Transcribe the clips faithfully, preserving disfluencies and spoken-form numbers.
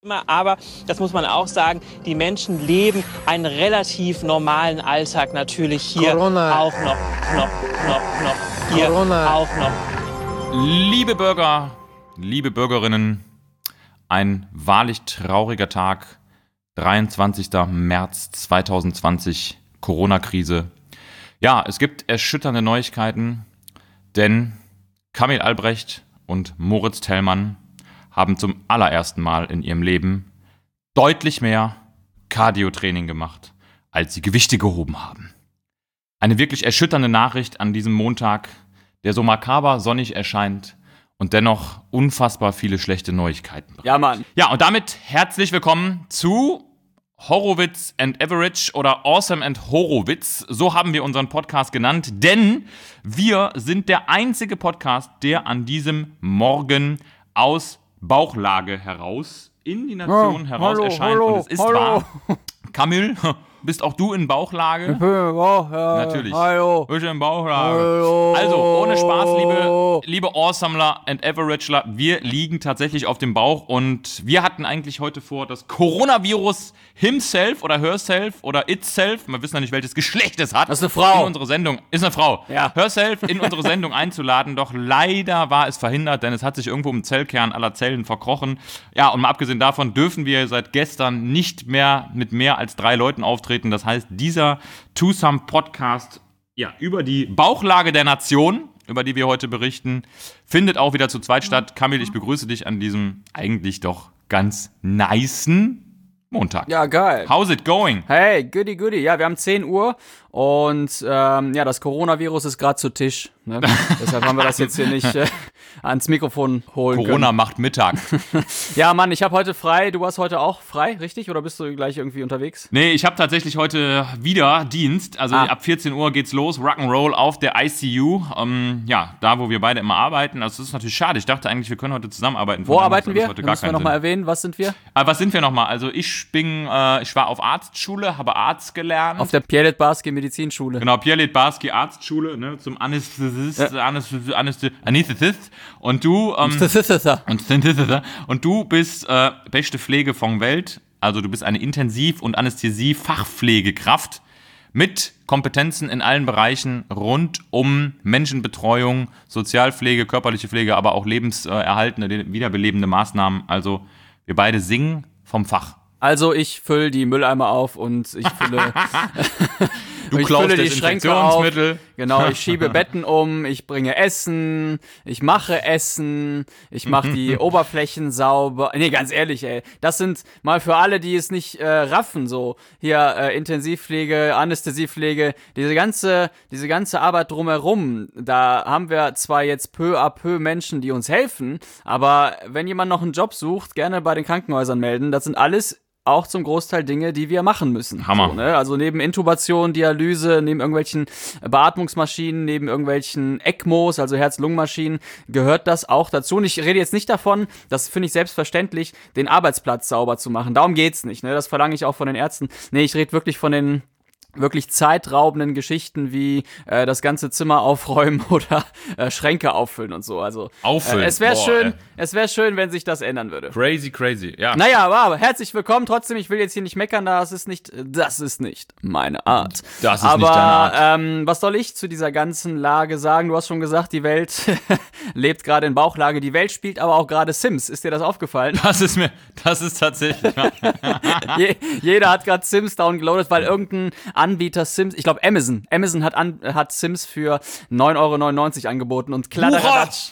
Aber, das muss man auch sagen, die Menschen leben einen relativ normalen Alltag natürlich hier Corona. auch noch, noch, noch, noch, hier Corona. auch noch. Liebe Bürger, liebe Bürgerinnen, ein wahrlich trauriger Tag, dreiundzwanzigster März zweitausendzwanzig, Corona-Krise. Ja, es gibt erschütternde Neuigkeiten, denn Kamil Albrecht und Moritz Thälmann haben zum allerersten Mal in ihrem Leben deutlich mehr Cardio-Training gemacht, als sie Gewichte gehoben haben. Eine wirklich erschütternde Nachricht an diesem Montag, der so makaber sonnig erscheint und dennoch unfassbar viele schlechte Neuigkeiten bringt. Ja, Mann. Ja, und damit herzlich willkommen zu Horowitz and Average oder Awesome and Horowitz. So haben wir unseren Podcast genannt, denn wir sind der einzige Podcast, der an diesem Morgen aus Bauchlage heraus in die Nation Oh, heraus hallo, erscheint. hallo, und es ist hallo. wahr. Kamil, bist auch du in Bauchlage? Oh, ja, Natürlich. Hallo. Bist du in Bauchlage? Hallo. Also, ohne Spaß, liebe, liebe Awesomeler and Averageler, wir liegen tatsächlich auf dem Bauch und wir hatten eigentlich heute vor, das Coronavirus himself oder herself oder itself, wir wissen ja nicht, welches Geschlecht es hat, Das ist eine Frau. in unsere Sendung, ist eine Frau, Ja. herself in unsere Sendung einzuladen, doch leider war es verhindert, denn es hat sich irgendwo im Zellkern aller Zellen verkrochen. Ja, und mal abgesehen davon dürfen wir seit gestern nicht mehr mit mehr als drei Leuten auftreten. Das heißt, dieser Twosome-Podcast ja, über die Bauchlage der Nation, über die wir heute berichten, findet auch wieder zu zweit statt. Kamil, ich begrüße dich an diesem eigentlich doch ganz nicen Montag. Ja, geil. How's it going? Hey, goody, goody. Ja, wir haben zehn Uhr und ähm, ja, das Coronavirus ist gerade zu Tisch. Ne? Deshalb haben wir das jetzt hier nicht äh, ans Mikrofon holen Corona macht Mittag. können. Ja, Mann, ich habe heute frei. Du hast heute auch frei, richtig? Oder bist du gleich irgendwie unterwegs? Nee, ich habe tatsächlich heute wieder Dienst. Also Ah. ab vierzehn Uhr geht's los, Rock'n'Roll auf der I C U. Ähm, ja, da, wo wir beide immer arbeiten. Also das ist natürlich schade. Ich dachte eigentlich, wir können heute zusammenarbeiten. Wo Von daher arbeiten macht das wir? heute Da gar müssen wir keinen nochmal Sinn. erwähnen. Was sind wir? Aber was sind wir nochmal? Also ich bin, äh, ich war auf Arztschule, habe Arzt gelernt. Auf der Pierlet Barski Medizinschule. Genau, Pierre Barski Arztschule, ne, zum Anästhesist, Ja. Anästhesist, Anästhesist, Anästhesist. Und du, ähm, Das ist es. und, und du bist äh, beste Pflege von Welt. Also du bist eine Intensiv- und Anästhesie-Fachpflegekraft mit Kompetenzen in allen Bereichen rund um Menschenbetreuung, Sozialpflege, körperliche Pflege, aber auch lebenserhaltende, wiederbelebende Maßnahmen. Also wir beide singen vom Fach. Also ich fülle die Mülleimer auf und ich fülle, Du ich klaust fülle die Schränke auf. Desinfektionsmittel. Genau, ich schiebe Betten um, ich bringe Essen, ich mache Essen, ich mache die Oberflächen sauber. Nee, ganz ehrlich, ey, das sind mal für alle, die es nicht äh, raffen, so hier äh, Intensivpflege, Anästhesiepflege, diese ganze, diese ganze Arbeit drumherum. Da haben wir zwar jetzt peu à peu Menschen, die uns helfen, aber wenn jemand noch einen Job sucht, gerne bei den Krankenhäusern melden. Das sind alles auch zum Großteil Dinge, die wir machen müssen. Hammer. So, ne? Also neben Intubation, Dialyse, neben irgendwelchen Beatmungsmaschinen, neben irgendwelchen ECMOs, also Herz-Lungen-Maschinen, gehört das auch dazu. Und ich rede jetzt nicht davon, das finde ich selbstverständlich, den Arbeitsplatz sauber zu machen. Darum geht's nicht. Ne? Das verlange ich auch von den Ärzten. Nee, ich rede wirklich von den wirklich zeitraubenden Geschichten wie äh, das ganze Zimmer aufräumen oder äh, Schränke auffüllen und so. Also Auffüllen. Äh, es wäre Boah, schön, ey. es wäre schön, wenn sich das ändern würde. Crazy, crazy. Ja. Naja, aber, aber herzlich willkommen. Trotzdem, ich will jetzt hier nicht meckern, das ist nicht, das ist nicht meine Art. Das ist aber, nicht deine Art. Ähm, was soll ich zu dieser ganzen Lage sagen? Du hast schon gesagt, die Welt lebt gerade in Bauchlage. Die Welt spielt aber auch gerade Sims. Ist dir das aufgefallen? Das ist mir, das ist tatsächlich. Je, jeder hat gerade Sims downgeloadet, weil irgendein Anbieter Sims, ich glaube Amazon, Amazon hat, an, hat Sims für neun Euro neunundneunzig angeboten und kladderadatsch.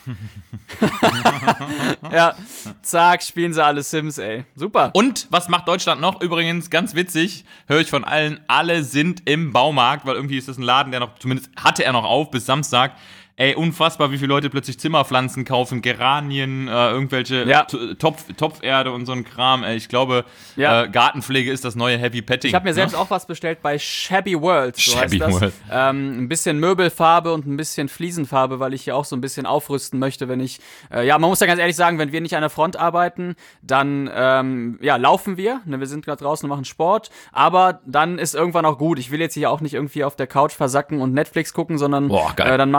Ja, zack, spielen sie alle Sims, ey. Super. Und was macht Deutschland noch? Übrigens, ganz witzig, höre ich von allen, alle sind im Baumarkt, weil irgendwie ist das ein Laden, der noch, zumindest hatte er noch auf bis Samstag. Ey, unfassbar, wie viele Leute plötzlich Zimmerpflanzen kaufen, Geranien, äh, irgendwelche Ja. T- Topf, Topferde und so ein Kram. Ey, ich glaube, Ja. äh, Gartenpflege ist das neue Heavy Petting. Ich habe mir selbst ne? auch was bestellt bei Shabby World. So Shabby heißt das. World. Ähm, ein bisschen Möbelfarbe und ein bisschen Fliesenfarbe, weil ich hier auch so ein bisschen aufrüsten möchte, wenn ich, äh, ja, man muss ja ganz ehrlich sagen, wenn wir nicht an der Front arbeiten, dann, ähm, ja, laufen wir, ne, wir sind gerade draußen und machen Sport, aber dann ist irgendwann auch gut. Ich will jetzt hier auch nicht irgendwie auf der Couch versacken und Netflix gucken, sondern Boah, geil. äh, dann mache ich auch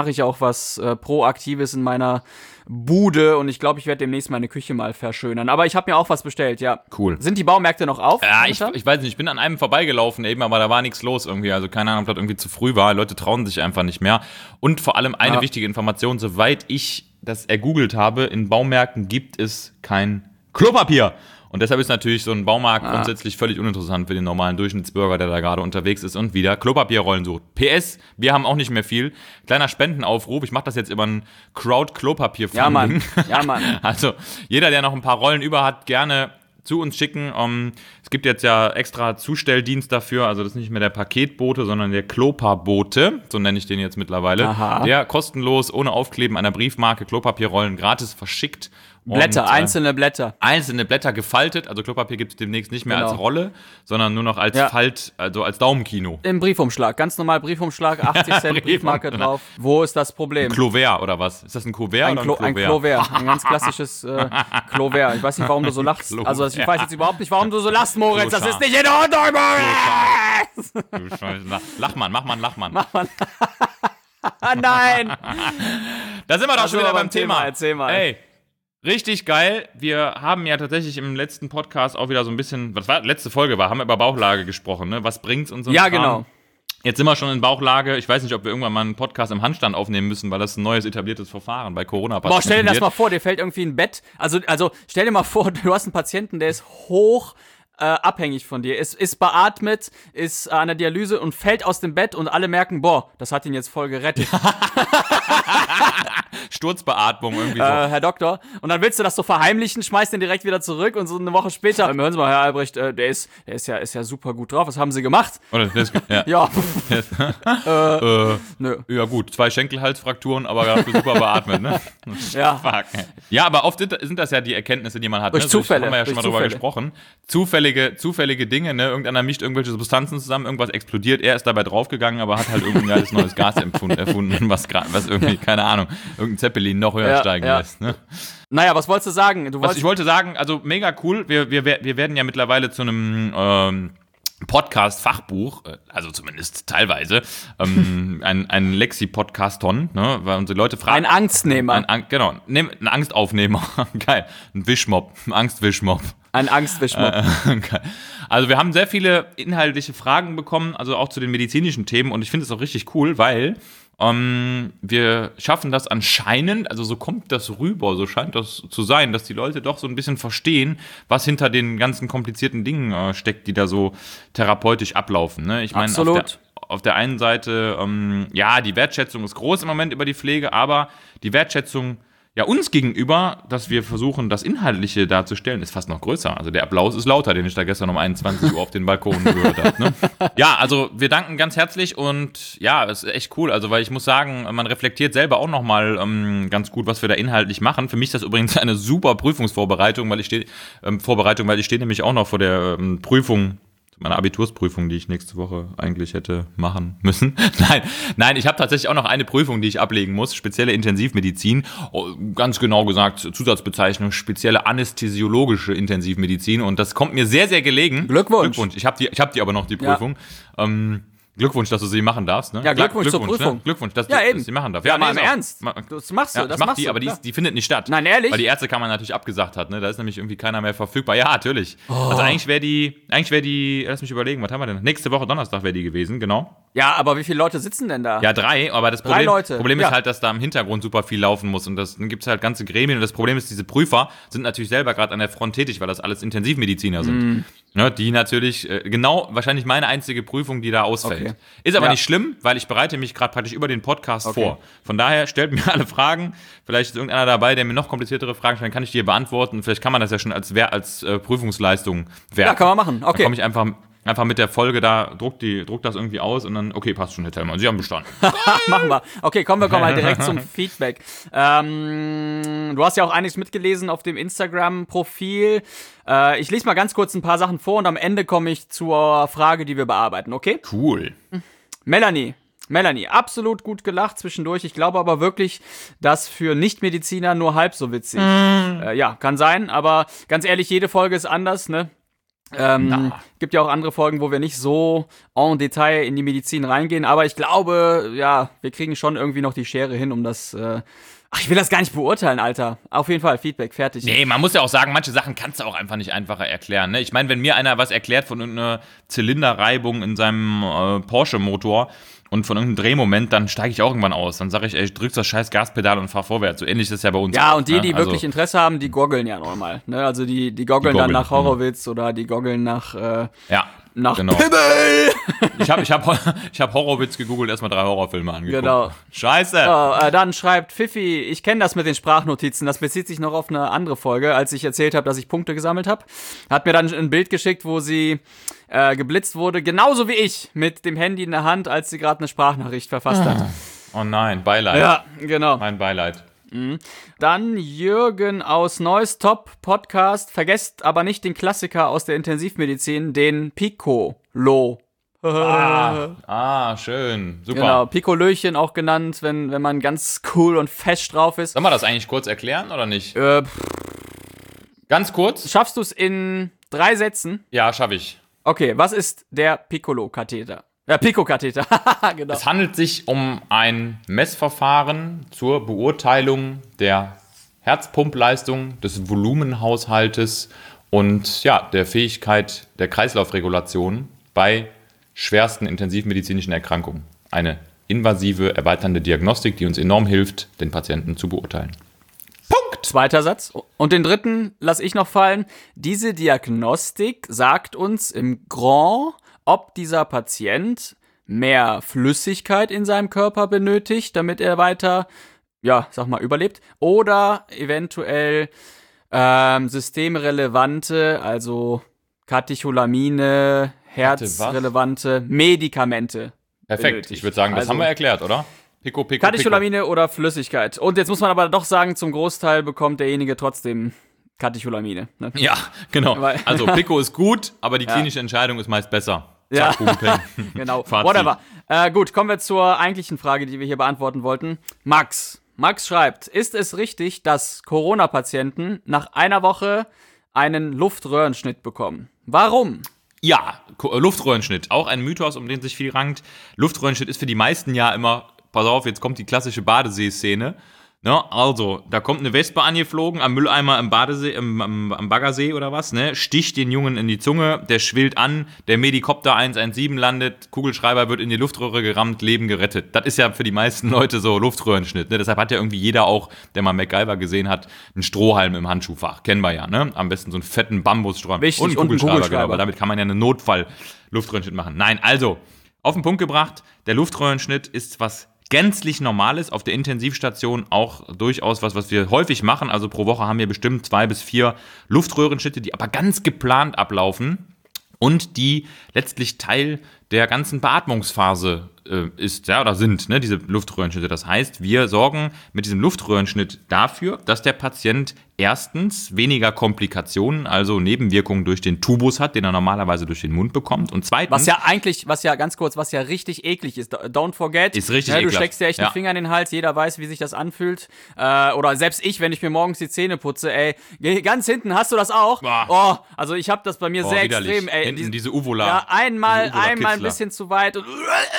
was äh, Proaktives in meiner Bude und ich glaube, ich werde demnächst meine Küche mal verschönern. Aber ich habe mir auch was bestellt, ja. Cool. Sind die Baumärkte noch auf? Ja, ich, ich weiß nicht, ich bin an einem vorbeigelaufen eben, aber da war nichts los irgendwie. Also keine Ahnung, ob das irgendwie zu früh war. Leute trauen sich einfach nicht mehr. Und vor allem eine ja. wichtige Information, soweit ich das ergoogelt habe, in Baumärkten gibt es kein Klopapier. Und deshalb ist natürlich so ein Baumarkt ah. grundsätzlich völlig uninteressant für den normalen Durchschnittsbürger, der da gerade unterwegs ist und wieder Klopapierrollen sucht. P S, wir haben auch nicht mehr viel. Kleiner Spendenaufruf, ich mache das jetzt über ein Crowd-Klopapier-Funding. Ja, Mann. Ja, Mann. Also jeder, der noch ein paar Rollen über hat, gerne zu uns schicken. Um, es gibt jetzt ja extra Zustelldienst dafür, also das ist nicht mehr der Paketbote, sondern der Klopabote, so nenne ich den jetzt mittlerweile. Aha. Der kostenlos, ohne Aufkleben einer Briefmarke, Klopapierrollen gratis verschickt. Blätter, und, äh, einzelne Blätter. Einzelne Blätter gefaltet, also Klopapier gibt es demnächst nicht mehr genau. als Rolle, sondern nur noch als ja. Falt, also als Daumenkino. Im Briefumschlag, ganz normal Briefumschlag, achtzig Cent Briefmarke drauf. Wo ist das Problem? Ein Kuvert oder was? Ist das ein Kuvert ein oder ein Klo- Kuvert? Ein Kuvert, ein ganz klassisches äh, Kuvert. Ich weiß nicht, warum du so lachst. Also ich weiß jetzt überhaupt nicht, warum du so lachst, Moritz. Das ist nicht in Ordnung, Moritz! Du Scheiße. Lachmann, mach mal einen Lachmann. Mach mal. Nein! Da sind wir doch schon wieder beim Thema. Thema. Erzähl mal. Ey. Richtig geil. Wir haben ja tatsächlich im letzten Podcast auch wieder so ein bisschen, was war, letzte Folge war, haben wir über Bauchlage gesprochen, ne? Was bringt's und so. Ja, Kram. genau. Jetzt sind wir schon in Bauchlage. Ich weiß nicht, ob wir irgendwann mal einen Podcast im Handstand aufnehmen müssen, weil das ein neues etabliertes Verfahren bei Corona-Patienten Boah, stell dir das wird. mal vor, dir fällt irgendwie ein Bett. Also, also stell dir mal vor, du hast einen Patienten, der ist hoch äh, abhängig von dir, ist, ist beatmet, ist an der Dialyse und fällt aus dem Bett und alle merken, boah, das hat ihn jetzt voll gerettet. Sturzbeatmung irgendwie so. Äh, Herr Doktor. Und dann willst du das so verheimlichen, schmeißt den direkt wieder zurück und so eine Woche später, äh, hören Sie mal, Herr Albrecht, äh, der, ist, der ist, ja, ist ja super gut drauf. Was haben Sie gemacht? Oder, das, ja. ja. äh, äh, nö. Ja gut, zwei Schenkelhalsfrakturen, aber dafür super beatmet, ne? Ja. Fuck. Ja, aber oft sind, sind das ja die Erkenntnisse, die man hat. Durch ne? Zufälle. Da haben wir ja schon Durch mal drüber Zufälle. gesprochen. Zufällige, zufällige Dinge, ne? Irgendeiner mischt irgendwelche Substanzen zusammen, irgendwas explodiert, er ist dabei draufgegangen, aber hat halt irgendein geiles neues Gas empfunden, erfunden, was, was irgendwie, keine Ahnung, irgendein Zeppelin noch höher ja, steigen ja. lässt. Ne? Naja, was wolltest du sagen? Du was ich wollte sagen, also mega cool, wir, wir, wir werden ja mittlerweile zu einem ähm, Podcast-Fachbuch, also zumindest teilweise, ähm, ein, ein Lexi-Podcaston, ne, weil unsere Leute fragen. Ein Angstnehmer. Ein, ein, genau, ein Angstaufnehmer, geil, ein Wischmob, ein Angstwischmob. Ein Angstwischmob. Äh, also wir haben sehr viele inhaltliche Fragen bekommen, also auch zu den medizinischen Themen und ich finde es auch richtig cool, weil ähm, wir schaffen das anscheinend, also so kommt das rüber, so scheint das zu sein, dass die Leute doch so ein bisschen verstehen, was hinter den ganzen komplizierten Dingen äh, steckt, die da so therapeutisch ablaufen. Ne? Ich meine, Absolut. Auf der, auf der einen Seite, ähm, ja, die Wertschätzung ist groß im Moment über die Pflege, aber die Wertschätzung ja, uns gegenüber, dass wir versuchen, das Inhaltliche darzustellen, ist fast noch größer. Also der Applaus ist lauter, den ich da gestern um einundzwanzig Uhr auf den Balkon gehört habe. Ne? Ja, also wir danken ganz herzlich und ja, es ist echt cool. Also weil ich muss sagen, man reflektiert selber auch nochmal ähm, ganz gut, was wir da inhaltlich machen. Für mich ist das übrigens eine super Prüfungsvorbereitung, weil ich stehe ähm, Vorbereitung, weil ich stehe nämlich auch noch vor der ähm, Prüfung, meine Abitursprüfung, die ich nächste Woche eigentlich hätte machen müssen. Nein, nein, ich habe tatsächlich auch noch eine Prüfung, die ich ablegen muss, spezielle Intensivmedizin, oh, ganz genau gesagt, Zusatzbezeichnung, spezielle anästhesiologische Intensivmedizin und das kommt mir sehr, sehr gelegen. Glückwunsch. Glückwunsch. Ich habe die, ich hab die aber noch, die Prüfung. Ja. Ähm, Glückwunsch, dass du sie machen darfst. Ne? Ja, Glückwunsch, Glückwunsch zur Prüfung. Ne? Glückwunsch, dass ja, du eben. dass sie machen darfst. Ja, Ja, mal nee, im auch. Ernst. Das machst du, ja, das macht machst die, du. aber die, ja. ist, die findet nicht statt. Nein, ehrlich? Weil die Ärzte kann man natürlich abgesagt hat. Ne? Da ist nämlich irgendwie keiner mehr verfügbar. Ja, natürlich. Oh. Also eigentlich wäre die, eigentlich wäre die, lass mich überlegen, was haben wir denn? Nächste Woche Donnerstag wäre die gewesen, genau. Ja, aber wie viele Leute sitzen denn da? Ja, drei, aber das Drei Problem, Leute. Problem Ja. ist halt, dass da im Hintergrund super viel laufen muss und das, dann gibt es halt ganze Gremien und das Problem ist, diese Prüfer sind natürlich selber gerade an der Front tätig, weil das alles Intensivmediziner sind. Mm. Ne, die natürlich, äh, genau, wahrscheinlich meine einzige Prüfung, die da ausfällt. Okay. Ist aber Ja. nicht schlimm, weil ich bereite mich gerade praktisch über den Podcast Okay. vor. Von daher stellt mir alle Fragen, vielleicht ist irgendeiner dabei, der mir noch kompliziertere Fragen stellt, kann ich die hier beantworten, vielleicht kann man das ja schon als, als äh, Prüfungsleistung werten. Ja, kann man machen. Okay. Dann komme ich einfach... Einfach mit der Folge da, druckt, die, druckt das irgendwie aus und dann, okay, passt schon, Herr Tellmann, Sie haben bestanden. Machen wir. Okay, kommen wir kommen mal direkt zum Feedback. Ähm, du hast ja auch einiges mitgelesen auf dem Instagram-Profil. Äh, ich lese mal ganz kurz ein paar Sachen vor und am Ende komme ich zur Frage, die wir bearbeiten, okay? Cool. Melanie. Melanie, absolut gut gelacht zwischendurch. Ich glaube aber wirklich, dass für Nichtmediziner nur halb so witzig. Mm. Äh, ja, kann sein, aber ganz ehrlich, jede Folge ist anders, ne? Ähm, Na. gibt ja auch andere Folgen, wo wir nicht so en Detail in die Medizin reingehen, aber ich glaube, ja, wir kriegen schon irgendwie noch die Schere hin, um das, äh ach, ich will das gar nicht beurteilen, Alter. Auf jeden Fall, Feedback, fertig. Nee, man muss ja auch sagen, manche Sachen kannst du auch einfach nicht einfacher erklären. Ne? Ich meine, wenn mir einer was erklärt von irgendeiner Zylinderreibung in seinem äh, Porsche-Motor und von irgendeinem Drehmoment, dann steige ich auch irgendwann aus. Dann sage ich, ey, ich drück das scheiß Gaspedal und fahr vorwärts. So ähnlich ist es ja bei uns. Ja, auch, und die, ne? die Also, wirklich Interesse haben, die goggeln ja normal. Ne? Also die, die goggeln Die dann goggeln, nach Horowitz oder die goggeln nach, äh, ja, nach genau. Pimmel. Ich habe ich hab, ich hab Horowitz gegoogelt, erstmal drei Horrorfilme angeguckt. Genau. Scheiße. Oh, äh, dann schreibt Fifi, ich kenne das mit den Sprachnotizen, das bezieht sich noch auf eine andere Folge, als ich erzählt habe, dass ich Punkte gesammelt habe. Hat mir dann ein Bild geschickt, wo sie äh, geblitzt wurde, genauso wie ich, mit dem Handy in der Hand, als sie gerade eine Sprachnachricht verfasst hat. Oh nein, Beileid. Ja, genau. Mein Beileid. Dann Jürgen aus Neues Top Podcast, vergesst aber nicht den Klassiker aus der Intensivmedizin, den Piccolo. Ah, ah, schön. Super. Genau, Piccolöchen auch genannt, wenn, wenn man ganz cool und fesch drauf ist. Sollen wir das eigentlich kurz erklären oder nicht? Äh, Ganz kurz? schaffst du es in drei Sätzen? Ja, schaffe ich. Okay, was ist der Piccolo-Katheter? Ja, Pico-Katheter, genau. Es handelt sich um ein Messverfahren zur Beurteilung der Herzpumpleistung, des Volumenhaushaltes und ja, der Fähigkeit der Kreislaufregulation bei schwersten intensivmedizinischen Erkrankungen. Eine invasive, erweiternde Diagnostik, die uns enorm hilft, den Patienten zu beurteilen. Punkt! Zweiter Satz. Und den dritten lasse ich noch fallen. Diese Diagnostik sagt uns im Grand, ob dieser Patient mehr Flüssigkeit in seinem Körper benötigt, damit er weiter, ja, sag mal, überlebt, oder eventuell ähm, systemrelevante, also Katecholamine, herzrelevante Medikamente. Perfekt, benötigt. ich würde sagen, das Also, haben wir erklärt, oder? Pico, Pico, Pico. Katecholamine oder Flüssigkeit. Und jetzt muss man aber doch sagen, zum Großteil bekommt derjenige trotzdem Katecholamine. Ne? Ja, genau. Weil- Also Pico ist gut, aber die Ja. klinische Entscheidung ist meist besser. Ja. Zack, boom, peng. Genau, Fazit. whatever. Äh, gut, kommen wir zur eigentlichen Frage, die wir hier beantworten wollten. Max. Max schreibt, ist es richtig, dass Corona-Patienten nach einer Woche einen Luftröhrenschnitt bekommen? Warum? Ja, Ko- äh, Luftröhrenschnitt, auch ein Mythos, um den sich viel rankt. Luftröhrenschnitt ist für die meisten ja immer, pass auf, jetzt kommt die klassische Badesee-Szene. Ne? Also, da kommt eine Wespe angeflogen am Mülleimer im Badesee, im, am, am Baggersee oder was, ne? Sticht den Jungen in die Zunge, der schwillt an, der Medikopter eins eins sieben landet, Kugelschreiber wird in die Luftröhre gerammt, Leben gerettet. Das ist ja für die meisten Leute so Luftröhrenschnitt, ne? Deshalb hat ja irgendwie jeder auch, der mal MacGyver gesehen hat, einen Strohhalm im Handschuhfach. Kennen wir ja, ne? Am besten so einen fetten Bambusstrohhalm. Wichtig, und einen und einen Kugelschreiber, Kugelschreiber. genau, weil damit kann man ja einen Notfall-Luftröhrenschnitt machen. Nein, also, auf den Punkt gebracht, der Luftröhrenschnitt ist was gänzlich Normales, auf der Intensivstation auch durchaus was, was wir häufig machen. Also pro Woche haben wir bestimmt zwei bis vier Luftröhrenschnitte, die aber ganz geplant ablaufen und die letztlich Teil der ganzen Beatmungsphase äh, ist, ja, oder sind, ne, diese Luftröhrenschnitte. Das heißt, wir sorgen mit diesem Luftröhrenschnitt dafür, dass der Patient erstens weniger Komplikationen, also Nebenwirkungen durch den Tubus hat, den er normalerweise durch den Mund bekommt. Und zweitens, Was ja eigentlich, was ja ganz kurz, was ja richtig eklig ist. Don't forget. Ist richtig ne, Du ekelhaft. steckst dir echt Ja. einen Finger in den Hals, jeder weiß, wie sich das anfühlt. Äh, oder selbst ich, wenn ich mir morgens die Zähne putze, ey, geh ganz hinten, hast du das auch? Boah. Oh, also ich habe das bei mir oh, sehr widerlich. extrem, ey. Hinten Dies- diese Uvula. ja, einmal, diese einmal ein Uvula-Kitzler. bisschen zu weit und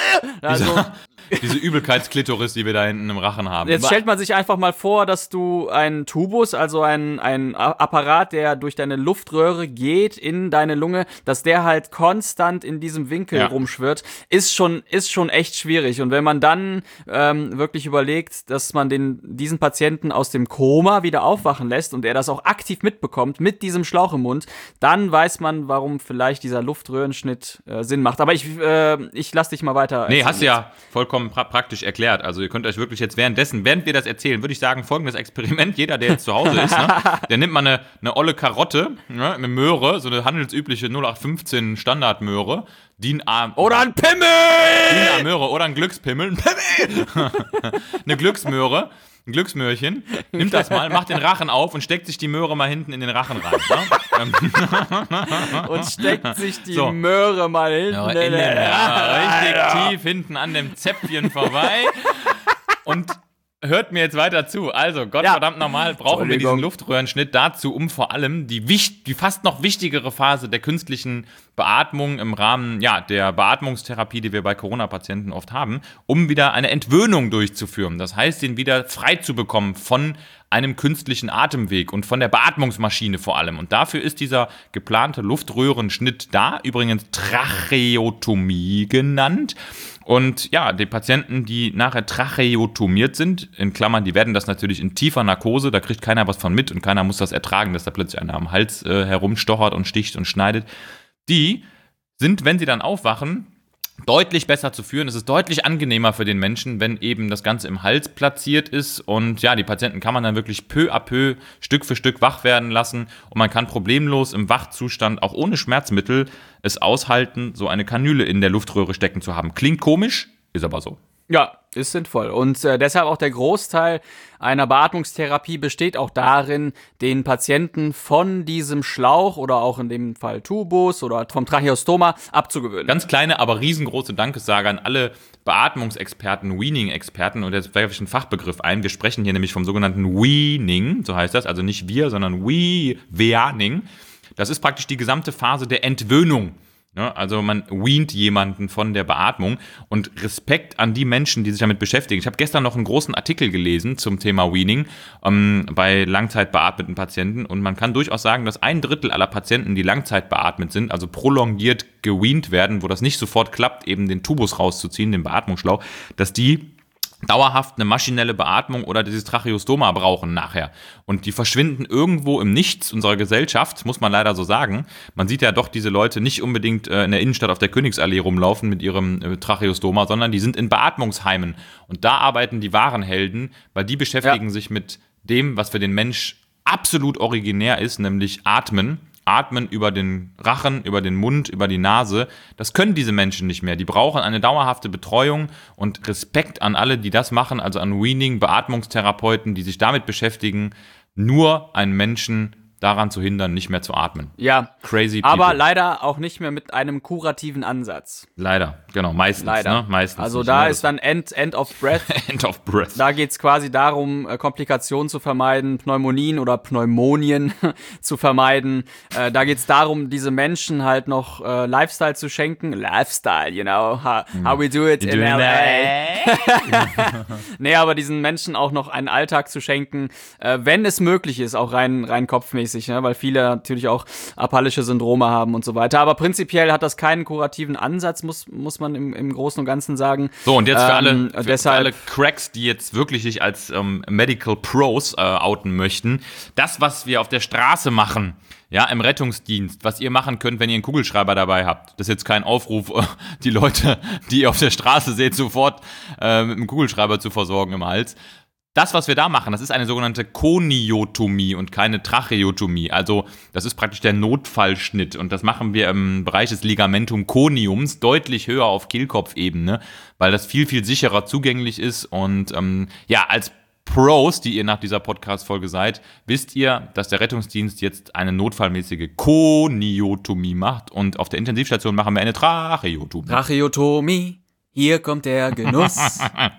also, Diese Übelkeitsklitoris, die wir da hinten im Rachen haben. jetzt stellt man sich einfach mal vor, dass du einen Tubus, also ein, ein Apparat, der durch deine Luftröhre geht in deine Lunge, dass der halt konstant in diesem Winkel Ja. rumschwirrt, ist schon, ist schon echt schwierig. Und wenn man dann ähm, wirklich überlegt, dass man den, diesen Patienten aus dem Koma wieder aufwachen lässt und er das auch aktiv mitbekommt, mit diesem Schlauch im Mund, dann weiß man, warum vielleicht dieser Luftröhrenschnitt äh, Sinn macht. Aber ich, äh, ich lass dich mal weiter. Nee, erzählen hast du ja vollkommen pra praktisch erklärt. Also ihr könnt euch wirklich jetzt währenddessen, während wir das erzählen, würde ich sagen, folgendes Experiment. Jeder, der jetzt zu Hause ist, ne, der nimmt mal eine, eine olle Karotte, ne, eine Möhre, so eine handelsübliche null acht fünfzehn Standardmöhre, die ein Oder ein Pimmel! eine Möhre oder ein Glückspimmel, ein Pimmel, eine Glücksmöhre, ein Glücksmöhrchen, nimmt das mal, macht den Rachen auf und steckt sich die Möhre mal hinten in den Rachen rein. Ne? Und steckt sich die So. Möhre mal hinten. Ja, in den, ja, richtig tief hinten an dem Zäpfchen vorbei. Und hört mir jetzt weiter zu. Also, Gottverdammt Ja. nochmal, brauchen wir diesen Entschuldigung. Luftröhrenschnitt dazu, um vor allem die, wicht, die fast noch wichtigere Phase der künstlichen Beatmung im Rahmen ja, der Beatmungstherapie, die wir bei Corona-Patienten oft haben, um wieder eine Entwöhnung durchzuführen. Das heißt, ihn wieder frei zu bekommen von einem künstlichen Atemweg und von der Beatmungsmaschine vor allem. Und dafür ist dieser geplante Luftröhrenschnitt da, übrigens Tracheotomie genannt. Und ja, die Patienten, die nachher tracheotomiert sind, in Klammern, die werden das natürlich in tiefer Narkose, da kriegt keiner was von mit und keiner muss das ertragen, dass da plötzlich einer am Hals äh, herumstochert und sticht und schneidet. Die sind, wenn sie dann aufwachen, deutlich besser zu führen. Es ist deutlich angenehmer für den Menschen, wenn eben das Ganze im Hals platziert ist. Und ja, die Patienten kann man dann wirklich peu à peu, Stück für Stück wach werden lassen. Und man kann problemlos im Wachzustand, auch ohne Schmerzmittel, es aushalten, so eine Kanüle in der Luftröhre stecken zu haben. Klingt komisch, ist aber so. Ja, ist sinnvoll. Und äh, deshalb auch der Großteil einer Beatmungstherapie besteht auch darin, den Patienten von diesem Schlauch oder auch in dem Fall Tubus oder vom Tracheostoma abzugewöhnen. Ganz kleine, aber riesengroße Dankessage an alle Beatmungsexperten, Weaning-Experten, und jetzt werfe ich einen Fachbegriff ein. Wir sprechen hier nämlich vom sogenannten Weaning, so heißt das, also nicht wir, sondern We, Weaning. Das ist praktisch die gesamte Phase der Entwöhnung. Ja, also man weant jemanden von der Beatmung, und Respekt an die Menschen, die sich damit beschäftigen. Ich habe gestern noch einen großen Artikel gelesen zum Thema Weaning ähm, bei langzeitbeatmeten Patienten, und man kann durchaus sagen, dass ein Drittel aller Patienten, die langzeitbeatmet sind, also prolongiert geweant werden, wo das nicht sofort klappt, eben den Tubus rauszuziehen, den Beatmungsschlauch, dass die dauerhaft eine maschinelle Beatmung oder dieses Tracheostoma brauchen nachher. Und die verschwinden irgendwo im Nichts unserer Gesellschaft, muss man leider so sagen. Man sieht ja doch diese Leute nicht unbedingt äh, in der Innenstadt auf der Königsallee rumlaufen mit ihrem äh, Tracheostoma, sondern die sind in Beatmungsheimen. Und da arbeiten die wahren Helden, weil die beschäftigen Ja. sich mit dem, was für den Mensch absolut originär ist, nämlich Atmen. Atmen über den Rachen, über den Mund, über die Nase. Das können diese Menschen nicht mehr. Die brauchen eine dauerhafte Betreuung, und Respekt an alle, die das machen, also an Weaning, Beatmungstherapeuten, die sich damit beschäftigen, nur einen Menschen daran zu hindern, nicht mehr zu atmen. Ja, Crazy people. aber leider auch nicht mehr mit einem kurativen Ansatz. Leider, genau, meistens. Leider. Ne? Meistens Also nicht, da ne? ist dann End, End of Breath. End of Breath. Da geht's quasi darum, äh, Komplikationen zu vermeiden, Pneumonien oder Pneumonien zu vermeiden. Äh, da geht's darum, diese Menschen halt noch äh, Lifestyle zu schenken. Lifestyle, you know, how, how we do it in L A. Nee, aber diesen Menschen auch noch einen Alltag zu schenken, äh, wenn es möglich ist, auch rein, rein kopfmäßig, ne? Weil viele natürlich auch apallische Syndrome haben und so weiter. Aber prinzipiell hat das keinen kurativen Ansatz, muss, muss man im, im Großen und Ganzen sagen. So, und jetzt für, Ähm, alle, für, deshalb- für alle Cracks, die jetzt wirklich sich als ähm, Medical Pros äh, outen möchten, das, was wir auf der Straße machen, ja, im Rettungsdienst, was ihr machen könnt, wenn ihr einen Kugelschreiber dabei habt, das ist jetzt kein Aufruf, die Leute, die ihr auf der Straße seht, sofort äh, mit einem Kugelschreiber zu versorgen im Hals. Das, was wir da machen, das ist eine sogenannte Koniotomie und keine Tracheotomie. Also das ist praktisch der Notfallschnitt, und das machen wir im Bereich des Ligamentum coniums deutlich höher auf Kehlkopfebene, weil das viel, viel sicherer zugänglich ist. Und ähm, ja, als Pros, die ihr nach dieser Podcast-Folge seid, wisst ihr, dass der Rettungsdienst jetzt eine notfallmäßige Koniotomie macht, und auf der Intensivstation machen wir eine Tracheotomie. Tracheotomie, hier kommt der Genuss.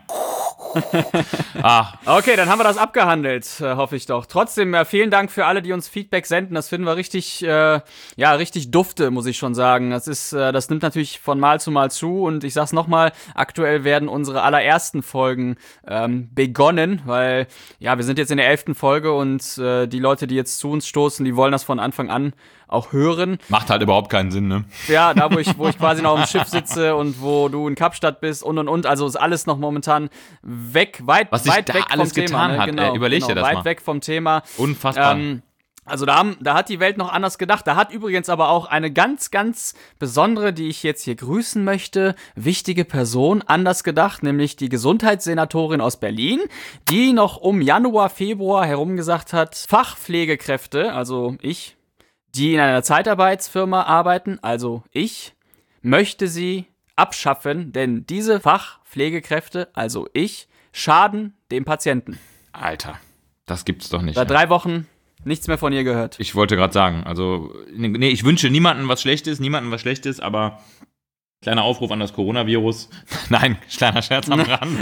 Ah, Okay, dann haben wir das abgehandelt, äh, hoffe ich doch. Trotzdem, äh, vielen Dank für alle, die uns Feedback senden. Das finden wir richtig, äh, ja, richtig dufte, muss ich schon sagen. Das ist, äh, das nimmt natürlich von Mal zu Mal zu, und ich sag's nochmal, aktuell werden unsere allerersten Folgen ähm, begonnen, weil, ja, wir sind jetzt in der elften Folge, und äh, die Leute, die jetzt zu uns stoßen, die wollen das von Anfang an auch hören. macht halt überhaupt keinen Sinn, ne? Ja, da wo ich, wo ich quasi noch im Schiff sitze und wo du in Kapstadt bist und und und. Also ist alles noch momentan weg, weit, Was sich weit da weg alles vom getan Thema. hat, Ne? ey, überleg dir das weit mal. weg vom Thema. Unfassbar. Ähm, also da, haben, da hat die Welt noch anders gedacht. Da hat übrigens aber auch eine ganz, ganz besondere, die ich jetzt hier grüßen möchte, wichtige Person anders gedacht, nämlich die Gesundheitssenatorin aus Berlin, die noch um Januar, Februar herum gesagt hat, Fachpflegekräfte, also ich, die in einer Zeitarbeitsfirma arbeiten, also ich, möchte sie abschaffen, denn diese Fachpflegekräfte, also ich, schaden dem Patienten. Alter, das gibt's doch nicht. Seit Ne? drei Wochen nichts mehr von ihr gehört. Ich wollte gerade sagen, also, nee, ich wünsche niemandem was Schlechtes, niemandem was Schlechtes, aber Kleiner Aufruf an das Coronavirus. Nein, kleiner Scherz am Rand.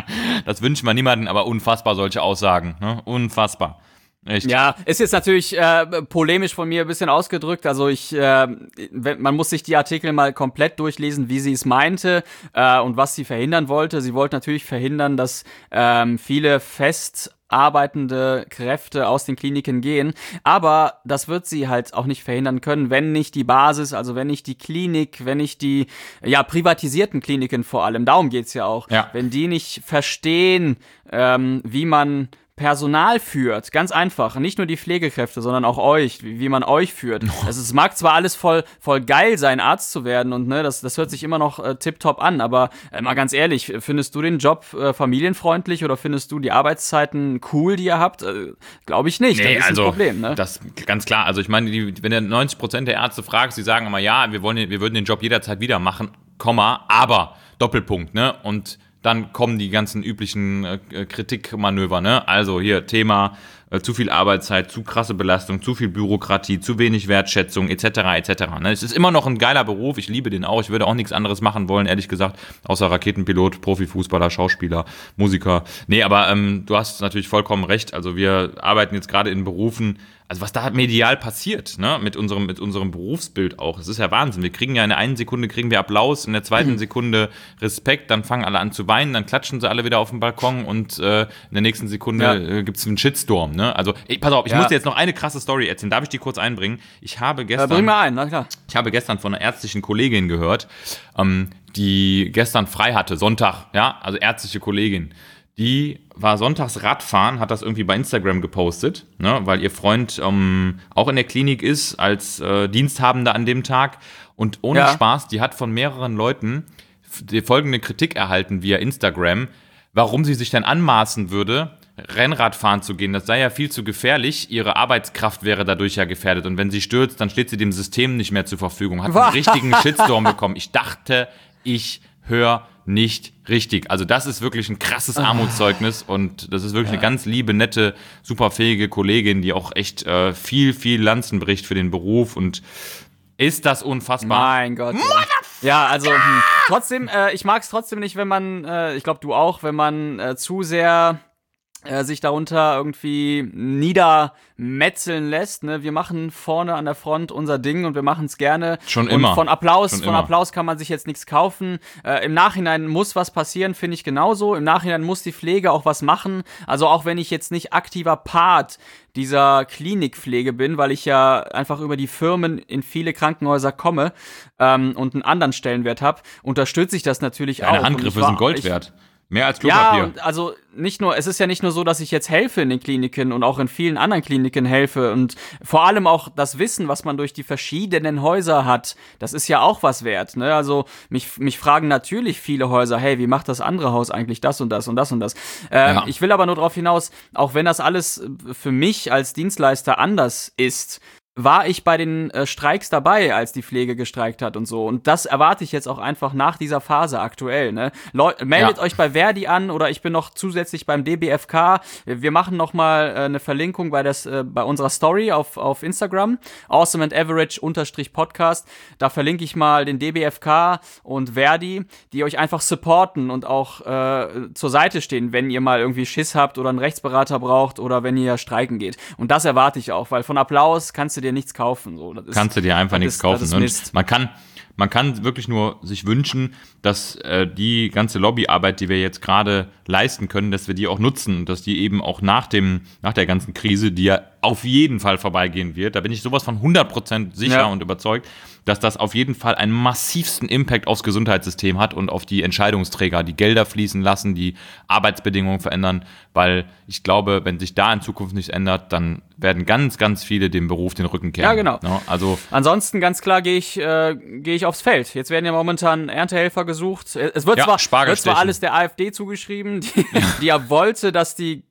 Das wünscht man niemanden, aber unfassbar solche Aussagen. Ne? Unfassbar. Echt. Ja, ist jetzt natürlich äh, polemisch von mir ein bisschen ausgedrückt. Also ich, äh, wenn, man muss sich die Artikel mal komplett durchlesen, wie sie es meinte äh, und was sie verhindern wollte. Sie wollte natürlich verhindern, dass ähm, viele fest arbeitende Kräfte aus den Kliniken gehen, aber das wird sie halt auch nicht verhindern können, wenn nicht die Basis, also wenn nicht die Klinik, wenn nicht die ja privatisierten Kliniken vor allem, darum geht's ja auch, ja. wenn die nicht verstehen, ähm, wie man Personal führt, ganz einfach, nicht nur die Pflegekräfte, sondern auch euch, wie, wie man euch führt. Also es mag zwar alles voll voll geil sein, Arzt zu werden und ne, das das hört sich immer noch äh, tipptopp an, aber äh, mal ganz ehrlich, findest du den Job äh, familienfreundlich oder findest du die Arbeitszeiten cool, die ihr habt? Äh, Glaube ich nicht, nee, das ist also, ein Problem, ne? Das ganz klar, also ich meine, die, wenn du neunzig Prozent der Ärzte fragst, die sagen immer, ja, wir wollen, wir würden den Job jederzeit wieder machen, Komma, aber, Doppelpunkt, ne, und dann kommen die ganzen üblichen äh, Kritikmanöver, ne? Also hier Thema äh, zu viel Arbeitszeit, zu krasse Belastung, zu viel Bürokratie, zu wenig Wertschätzung et cetera et cetera. Ne? Es ist immer noch ein geiler Beruf, ich liebe den auch, ich würde auch nichts anderes machen wollen, ehrlich gesagt, außer Raketenpilot, Profifußballer, Schauspieler, Musiker. Nee, aber ähm, du hast natürlich vollkommen recht, also wir arbeiten jetzt gerade in Berufen, also was da medial passiert, ne, mit unserem, mit unserem Berufsbild auch. Es ist ja Wahnsinn. Wir kriegen ja in der einen Sekunde kriegen wir Applaus, in der zweiten mhm. Sekunde Respekt, dann fangen alle an zu weinen, dann klatschen sie alle wieder auf dem Balkon und äh, in der nächsten Sekunde ja. äh, gibt es einen Shitstorm, ne? Also, ey, pass auf, ich ja. muss dir jetzt noch eine krasse Story erzählen. Darf ich die kurz einbringen? Ich habe gestern. Ja, bring mal ein, na klar. Ich habe gestern von einer ärztlichen Kollegin gehört, ähm, die gestern frei hatte, Sonntag, ja, also ärztliche Kollegin. Die war sonntags Radfahren, hat das irgendwie bei Instagram gepostet, ne, weil ihr Freund ähm, auch in der Klinik ist, als äh, Diensthabender an dem Tag. Und ohne ja. Spaß, die hat von mehreren Leuten die folgende Kritik erhalten via Instagram, warum sie sich denn anmaßen würde, Rennradfahren zu gehen. Das sei ja viel zu gefährlich. Ihre Arbeitskraft wäre dadurch ja gefährdet. Und wenn sie stürzt, dann steht sie dem System nicht mehr zur Verfügung. Hat einen richtigen Shitstorm bekommen. Ich dachte, ich höre nicht richtig. Also das ist wirklich ein krasses Armutszeugnis und das ist wirklich ja. eine ganz liebe, nette, super fähige Kollegin, die auch echt äh, viel, viel Lanzen bricht für den Beruf und ist das unfassbar. Mein Gott. Ja, ja also hm, trotzdem, äh, ich mag es trotzdem nicht, wenn man, äh, ich glaube du auch, wenn man äh, zu sehr äh, sich darunter irgendwie niedermetzeln lässt. Ne? Wir machen vorne an der Front unser Ding und wir machen es gerne. Schon und immer. Von Applaus, Schon von immer. Applaus kann man sich jetzt nichts kaufen. Äh, Im Nachhinein muss was passieren, finde ich genauso. Im Nachhinein muss die Pflege auch was machen. Also auch wenn ich jetzt nicht aktiver Part dieser Klinikpflege bin, weil ich ja einfach über die Firmen in viele Krankenhäuser komme ähm, und einen anderen Stellenwert habe, unterstütze ich das natürlich Deine auch. Handgriffe war, sind Gold ich, wert. Mehr als Klopapier. Ja, und also nicht nur, es ist ja nicht nur so, dass ich jetzt helfe in den Kliniken und auch in vielen anderen Kliniken helfe und vor allem auch das Wissen, was man durch die verschiedenen Häuser hat, das ist ja auch was wert, ne? Also mich mich fragen natürlich viele Häuser, hey, wie macht das andere Haus eigentlich das und das und das und das? Ähm, ja. Ich will aber nur darauf hinaus, auch wenn das alles für mich als Dienstleister anders ist, war ich bei den äh, Streiks dabei, als die Pflege gestreikt hat und so. Und das erwarte ich jetzt auch einfach nach dieser Phase aktuell. Ne? Leu- meldet ja. euch bei Verdi an oder ich bin noch zusätzlich beim D B F K. Wir machen noch mal äh, eine Verlinkung bei, das, äh, bei unserer Story auf, auf Instagram, Awesome and Average unterstrich Podcast. Da verlinke ich mal den D B F K und Verdi, die euch einfach supporten und auch äh, zur Seite stehen, wenn ihr mal irgendwie Schiss habt oder einen Rechtsberater braucht oder wenn ihr streiken geht. Und das erwarte ich auch, weil von Applaus kannst du dir nichts kaufen. So, das ist, kannst du dir einfach nichts ist, kaufen. Das ist Mist. Man kann, man kann wirklich nur sich wünschen, dass äh, die ganze Lobbyarbeit, die wir jetzt gerade leisten können, dass wir die auch nutzen, dass die eben auch nach dem, nach der ganzen Krise, die ja auf jeden Fall vorbeigehen wird, da bin ich sowas von hundert Prozent sicher ja. und überzeugt, dass das auf jeden Fall einen massivsten Impact aufs Gesundheitssystem hat und auf die Entscheidungsträger, die Gelder fließen lassen, die Arbeitsbedingungen verändern, weil ich glaube, wenn sich da in Zukunft nichts ändert, dann werden ganz, ganz viele dem Beruf den Rücken kehren. Ja, genau. Ja, also ansonsten ganz klar gehe ich, äh, gehe ich aufs Feld. Jetzt werden ja momentan Erntehelfer gesucht. Es wird ja, zwar, wird zwar Spargelstechen. alles der AfD zugeschrieben, die ja, die ja wollte, dass die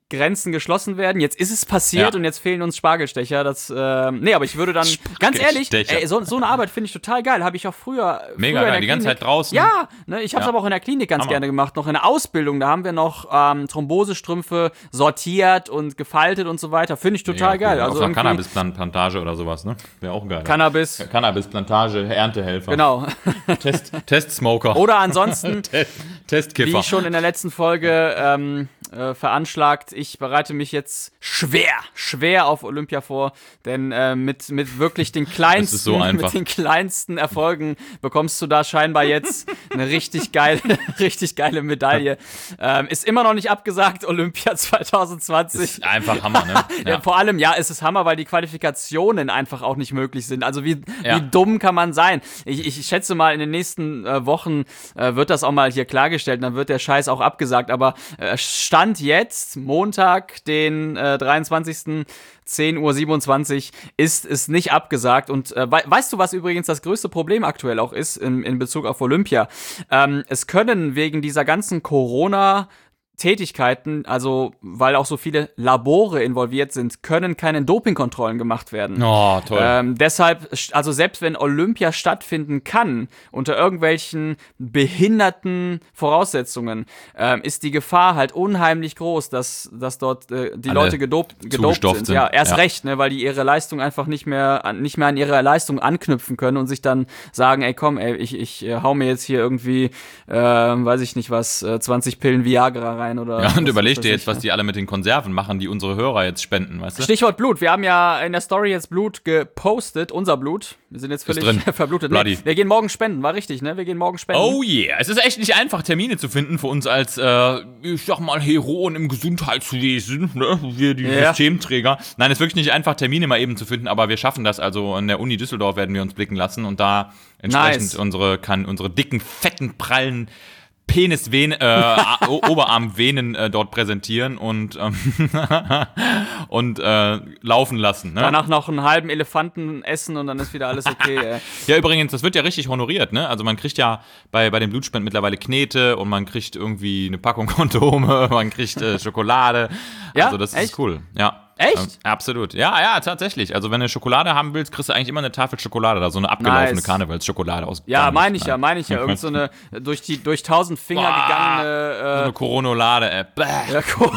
Grenzen geschlossen werden. Jetzt ist es passiert Ja. und jetzt fehlen uns Spargelstecher. Das, äh, nee, aber ich würde dann, ganz ehrlich, Spargelstecher. ey, so, so eine Arbeit finde ich total geil. Habe ich auch früher. Mega früher in geil, der die ganze Klinik- Zeit draußen. Ja, ne, ich habe es Ja. aber auch in der Klinik ganz Hammer. gerne gemacht. Noch in der Ausbildung, da haben wir noch ähm, Thrombosestrümpfe sortiert und gefaltet und so weiter. Finde ich total Mega geil. cool. Also Auf einer irgendwie Cannabisplantage oder sowas, ne? Wäre auch geil. Cannabis, Cannabisplantage, Erntehelfer. genau. Test, Testsmoker. Oder ansonsten, Test, wie Testkiffer. schon in der letzten Folge ähm, äh, veranschlagt, ich bereite mich jetzt schwer, schwer auf Olympia vor, denn äh, mit, mit wirklich den kleinsten, ist so einfach. mit den kleinsten Erfolgen bekommst du da scheinbar jetzt eine richtig geile, richtig geile Medaille. Ähm, ist immer noch nicht abgesagt, Olympia zwanzig zwanzig. Ist einfach Hammer, ne? Ja. Ja. Vor allem, ja, es ist Hammer, weil die Qualifikationen einfach auch nicht möglich sind. Also wie, Ja. wie dumm kann man sein? Ich, ich schätze mal, in den nächsten äh, Wochen äh, wird das auch mal hier klargestellt, dann wird der Scheiß auch abgesagt. Aber äh, Stand jetzt, Montag, den äh, dreiundzwanzigsten zehn Uhr siebenundzwanzig, ist es nicht abgesagt. Und äh, we weißt du, was übrigens das größte Problem aktuell auch ist in, in Bezug auf Olympia? Ähm, es können wegen dieser ganzen Corona- Tätigkeiten, also weil auch so viele Labore involviert sind, können keine Dopingkontrollen gemacht werden. Oh, toll. Ähm, deshalb, also selbst wenn Olympia stattfinden kann, unter irgendwelchen behinderten Voraussetzungen, ähm, ist die Gefahr halt unheimlich groß, dass, dass dort äh, die Alle Leute gedopt, gedopt zugestopft sind. sind. Ja, erst Ja. recht, ne, weil die ihre Leistung einfach nicht mehr, an, nicht mehr an ihre Leistung anknüpfen können und sich dann sagen, ey komm, ey, ich, ich äh, hau mir jetzt hier irgendwie, äh, weiß ich nicht was, äh, zwanzig Pillen Viagra rein oder. Ja, und was- überleg was dir weiß jetzt, ich, was ne? die alle mit den Konserven machen, die unsere Hörer jetzt spenden, weißt du? Stichwort Blut. Wir haben ja in der Story jetzt Blut gepostet, unser Blut. Wir sind jetzt völlig drin. verblutet. Bloody. Nee, wir gehen morgen spenden, war richtig, ne? Wir gehen morgen spenden. Oh yeah, es ist echt nicht einfach, Termine zu finden für uns als, äh, ich sag mal, Heroen im Gesundheitswesen, ne? Wir, die Ja. Systemträger. Nein, es ist wirklich nicht einfach, Termine mal eben zu finden, aber wir schaffen das. Also an der Uni Düsseldorf werden wir uns blicken lassen und da entsprechend Nice. unsere, kann, unsere dicken, fetten, prallen Penisvenen, äh, O- Oberarmvenen äh, dort präsentieren und, ähm, und äh, laufen lassen. Ne? Danach noch einen halben Elefanten essen und dann ist wieder alles okay. ey. Ja, übrigens, das wird ja richtig honoriert, ne? Also man kriegt ja bei, bei den Blutspenden mittlerweile Knete und man kriegt irgendwie eine Packung Kondome, man kriegt äh, Schokolade. Ja? Also das Echt? ist cool. Ja. Echt? Ähm, absolut. Ja, ja, tatsächlich. Also wenn du Schokolade haben willst, kriegst du eigentlich immer eine Tafel Schokolade da, so eine abgelaufene Nice. Karnevalsschokolade aus. Ja, gar meine nichts, ich ja, nein. meine ich ja. Irgend so eine durch die durch tausend Finger Boah. So gegangene eine Coronolade-App. Bäh. äh, ja, cool.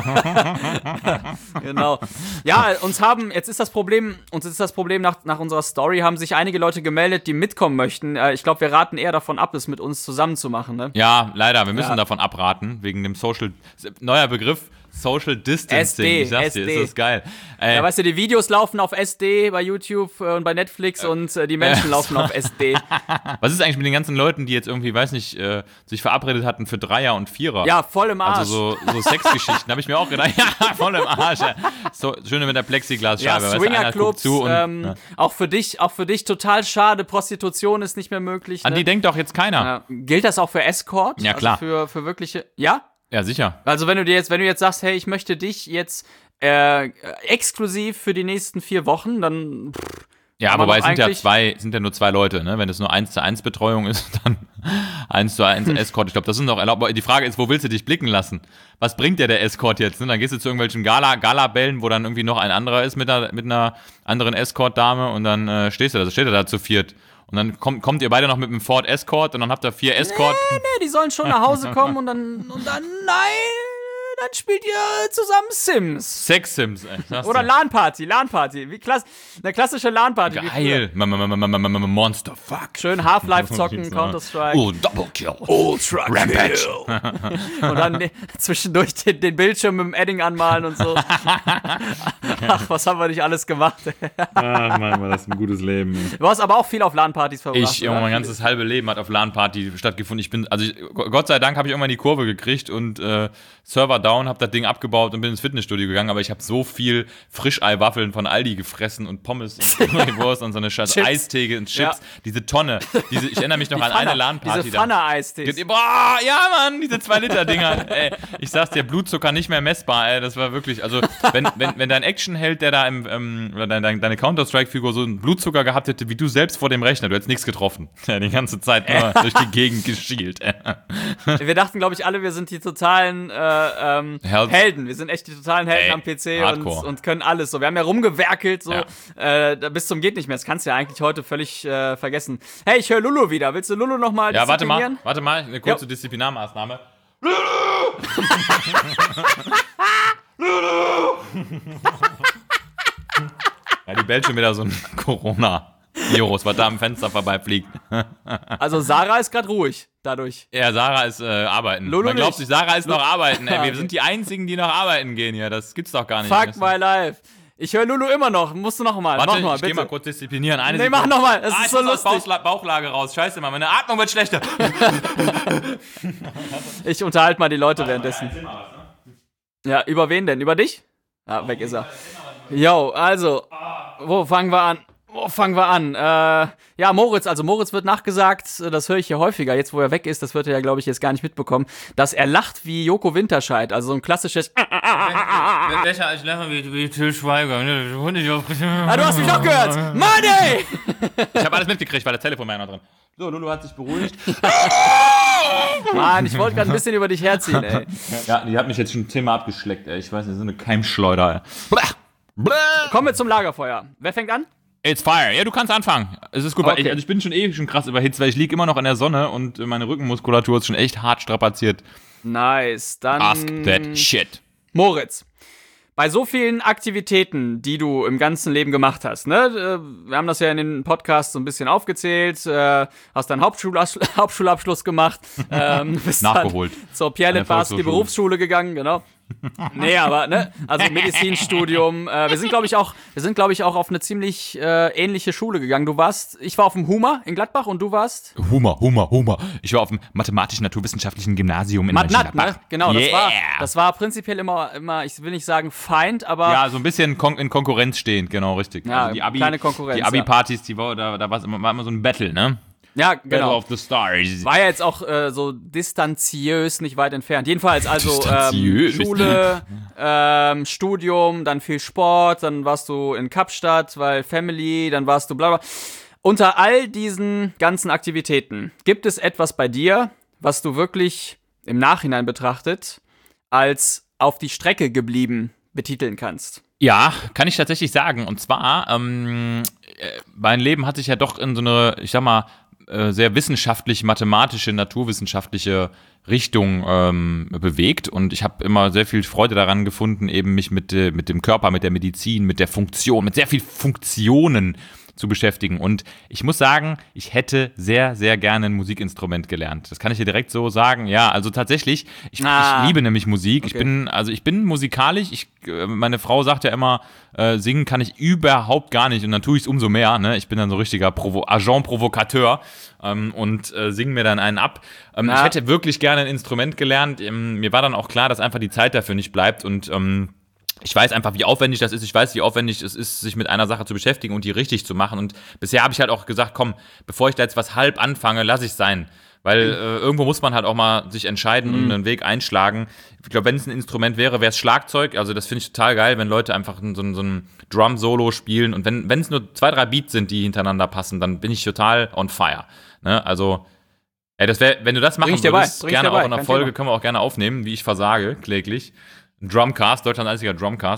Genau. Ja, uns haben, jetzt ist das Problem, uns ist das Problem nach, nach unserer Story, haben sich einige Leute gemeldet, die mitkommen möchten. Äh, ich glaube, wir raten eher davon ab, es mit uns zusammen zu machen, ne? Ja, leider, wir müssen Ja. davon abraten, wegen dem Social, neuer Begriff, Social Distancing. S D, ich sag's dir, S D. ist das geil. Ey, Ja, weißt du, die Videos laufen auf S D bei YouTube äh, und bei Netflix und äh, die Menschen laufen auf S D. was ist eigentlich mit den ganzen Leuten, die jetzt irgendwie, weiß nicht, äh, sich verabredet hatten für Dreier und Vierer? Ja, voll im Arsch. Also so, so Sexgeschichten, habe ich mir auch gedacht, ja, voll im Arsch. Ja. So, schöne mit der Ja, Plexiglasscheibe. weißt du, einer guckt Swingerclubs, zu und, ähm, ja. auch für dich, auch für dich total schade. Prostitution ist nicht mehr möglich. An Ne? die denkt doch jetzt keiner. Ja, Ja, gilt das auch für Escort? Ja, klar. Also für, für wirkliche, ja? sicher. Also wenn du dir jetzt, wenn du jetzt sagst, hey, ich möchte dich jetzt äh, exklusiv für die nächsten vier Wochen, dann pff, Ja, aber wobei doch es sind ja eigentlich- zwei, sind ja nur zwei Leute, ne? Wenn es nur eins zu eins Betreuung ist, dann eins zu eins Escort. Ich glaube, das sind doch erlaubt. Aber die Frage ist, wo willst du dich blicken lassen? Was bringt dir der Escort jetzt? Ne? Dann gehst du zu irgendwelchen Gala, Gala-Bällen, wo dann irgendwie noch ein anderer ist mit einer, mit einer anderen Escort-Dame und dann äh, stehst du da, steht er da zu viert. Und dann kommt, kommt ihr beide noch mit einem Ford Escort und dann habt ihr vier Escort. nee, die sollen schon nach Hause kommen und dann, und dann, nein, dann spielt ihr zusammen Sims. Sex-Sims, ey. sag's Oder dir. LAN-Party, LAN-Party. Wie klass eine klassische LAN-Party. wie Geil. M- m- m- m- m- m- Monster, fuck. früher. Schön Half-Life zocken, Counter-Strike. Oh, Double Kill. Ultra Rampage. Und dann ne- zwischendurch den, den Bildschirm mit dem Edding anmalen und so. Ach, was haben wir nicht alles gemacht. Ach, Mann, war das ein gutes Leben. Du hast aber auch viel auf LAN-Partys verbracht. Ich, Junge, oder? mein ganzes halbe Leben hat auf LAN-Party stattgefunden. Ich bin, also ich, Gott sei Dank habe ich irgendwann die Kurve gekriegt und äh, Server down, habe das Ding abgebaut und bin ins Fitnessstudio gegangen, aber ich habe so viel Frischeiwaffeln von Aldi gefressen und Pommes und Currywurst und so eine scheiß Chips. Eistee und Chips. Ja. Diese Tonne, diese, ich erinnere mich noch Die an Pfanne, eine LAN-Party. Diese da. Pfanne-Eistees. Boah, ja, Mann, diese zwei Liter Dinger. Ey, ich sag's dir, Blutzucker nicht mehr messbar, ey, das war wirklich, also, wenn, wenn, wenn dein Actionheld, der da im, ähm, oder dein, dein, deine Counter-Strike-Figur so einen Blutzucker gehabt hätte, wie du selbst vor dem Rechner, du hättest nichts getroffen. Ja, die ganze Zeit nur durch die Gegend geschielt. Wir dachten, glaube ich, alle, wir sind die totalen äh, ähm, Helden. Wir sind echt die totalen Helden Ey, am P C und, Hardcore. und können alles. So, wir haben ja rumgewerkelt, so Ja. äh, bis zum geht nicht mehr. Das kannst du ja eigentlich heute völlig äh, vergessen. Hey, ich höre Lulu wieder. Willst du Lulu nochmal Ja, warte mal, disziplinieren? warte mal, eine kurze Jo. Disziplinarmaßnahme. Ja, die bellt schon wieder so ein Corona-Virus, was da am Fenster vorbeifliegt. Also Sarah ist gerade ruhig dadurch. Ja, Sarah ist äh, arbeiten. Lulu Man glaubt nicht. sich, Sarah ist noch arbeiten. Ey, wir Okay. sind die Einzigen, die noch arbeiten gehen hier. Das gibt's doch gar nicht. Fuck Das- my life. Ich höre Lulu immer noch. Musst du noch mal. Warte, mach mal, ich geh bitte. mal kurz disziplinieren. Eine Nee, Sekunde. mach noch mal. Das ah, ist ich so muss aus lustig. Bauchla- Bauchlage raus. Scheiße, Mann. Meine Atmung wird schlechter. Ich unterhalte mal die Leute währenddessen. Ja, über wen denn? Über dich? Ja, weg ist er. Yo, also, wo fangen wir an? Wo fangen wir an? Äh, ja, Moritz, also Moritz wird nachgesagt, das höre ich hier häufiger, jetzt wo er weg ist, das wird er ja, glaube ich, jetzt gar nicht mitbekommen, dass er lacht wie Joko Winterscheid, also so ein klassisches Besser als lachen wie, wie Til Schweiger. Ah, du hast mich doch gehört! Mann, ey! Ich habe alles mitgekriegt, weil das Telefon war ja noch drin. So, Lulu hat sich beruhigt. Mann, ich wollte gerade ein bisschen über dich herziehen, ey. Ja, die hat mich jetzt schon zehnmal abgeschleckt, ey. Ich weiß nicht, so eine Keimschleuder, ey. Kommen wir zum Lagerfeuer. Wer fängt an? It's fire. Ja, du kannst anfangen. Es ist gut, weil Okay. ich, also ich bin schon eh schon krass überhitzt, weil ich liege immer noch in der Sonne und meine Rückenmuskulatur ist schon echt hart strapaziert. Nice, dann Ask that shit. Moritz. Bei so vielen Aktivitäten, die du im ganzen Leben gemacht hast, ne? äh, Wir haben das ja in den Podcasts so ein bisschen aufgezählt, äh, hast deinen Hauptschulabs- Hauptschulabschluss gemacht, ähm, bist Nachgeholt. dann zur Pierre Eine Littbarski Volkshochschule. Berufsschule gegangen, genau. Nee, aber, ne, also Medizinstudium, äh, wir sind, glaube ich, auch, wir sind, glaube ich, auch auf eine ziemlich äh, ähnliche Schule gegangen. Du warst, ich war auf dem Hummer in Gladbach und du warst? Humor, Humor, Humor. Ich war auf dem mathematisch-naturwissenschaftlichen Gymnasium in Matnat, ne? Mönchengladbach. Genau, das yeah. war, das war prinzipiell immer, immer, ich will nicht sagen Feind, aber Ja, so ein bisschen kon in Konkurrenz stehend, genau, richtig. Ja, also die Abi, kleine Konkurrenz, Die Abi-Partys, die war, da, da war's immer, war immer so ein Battle, ne? ja, Battle genau. of the Stars. War ja jetzt auch äh, so distanziös nicht weit entfernt. Jedenfalls also ähm, Distanziös. Schule, ähm, Studium, dann viel Sport, dann warst du in Kapstadt, weil Family, dann warst du bla bla. Unter all diesen ganzen Aktivitäten gibt es etwas bei dir, was du wirklich im Nachhinein betrachtet als auf die Strecke geblieben betiteln kannst. Ja, kann ich tatsächlich sagen. Und zwar, ähm, äh, mein Leben hat sich ja doch in so eine, ich sag mal, äh, sehr wissenschaftlich-mathematische, naturwissenschaftliche Richtung ähm, bewegt. Und ich habe immer sehr viel Freude daran gefunden, eben mich mit, äh, mit dem Körper, mit der Medizin, mit der Funktion, mit sehr viel Funktionen zu beschäftigen. Und ich muss sagen, ich hätte sehr, sehr gerne ein Musikinstrument gelernt. Das kann ich dir direkt so sagen. Ja, also tatsächlich, ich, Ah. ich liebe nämlich Musik. Ich Okay. bin, also ich bin musikalisch. Ich, äh, meine Frau sagt ja immer, äh, singen kann ich überhaupt gar nicht. Und dann tue ich es umso mehr. Ne? Ich bin dann so richtiger Provo Agent Provocateur ähm, und äh, singe mir dann einen ab. Ähm, Ja. Ich hätte wirklich gerne ein Instrument gelernt. Ähm, mir war dann auch klar, dass einfach die Zeit dafür nicht bleibt. Und ähm, ich weiß einfach, wie aufwendig das ist. Ich weiß, wie aufwendig es ist, sich mit einer Sache zu beschäftigen und die richtig zu machen. Und bisher habe ich halt auch gesagt, komm, bevor ich da jetzt was halb anfange, lass ich es sein. Weil äh, irgendwo muss man halt auch mal sich entscheiden und einen Weg einschlagen. Ich glaube, wenn es ein Instrument wäre, wäre es Schlagzeug. Also das finde ich total geil, wenn Leute einfach so, ein- so ein Drum-Solo spielen. Und wenn wenn es nur zwei, drei Beats sind, die hintereinander passen, dann bin ich total on fire. Ne? Also, ey, das wär, wenn du das machen Bring ich dir bei, würdest, bring ich gerne dir bei, auch in der kein Folge, Thema. können wir auch gerne aufnehmen, wie ich versage, kläglich. Ein Drumcast, Deutschlands einziger Drumcast.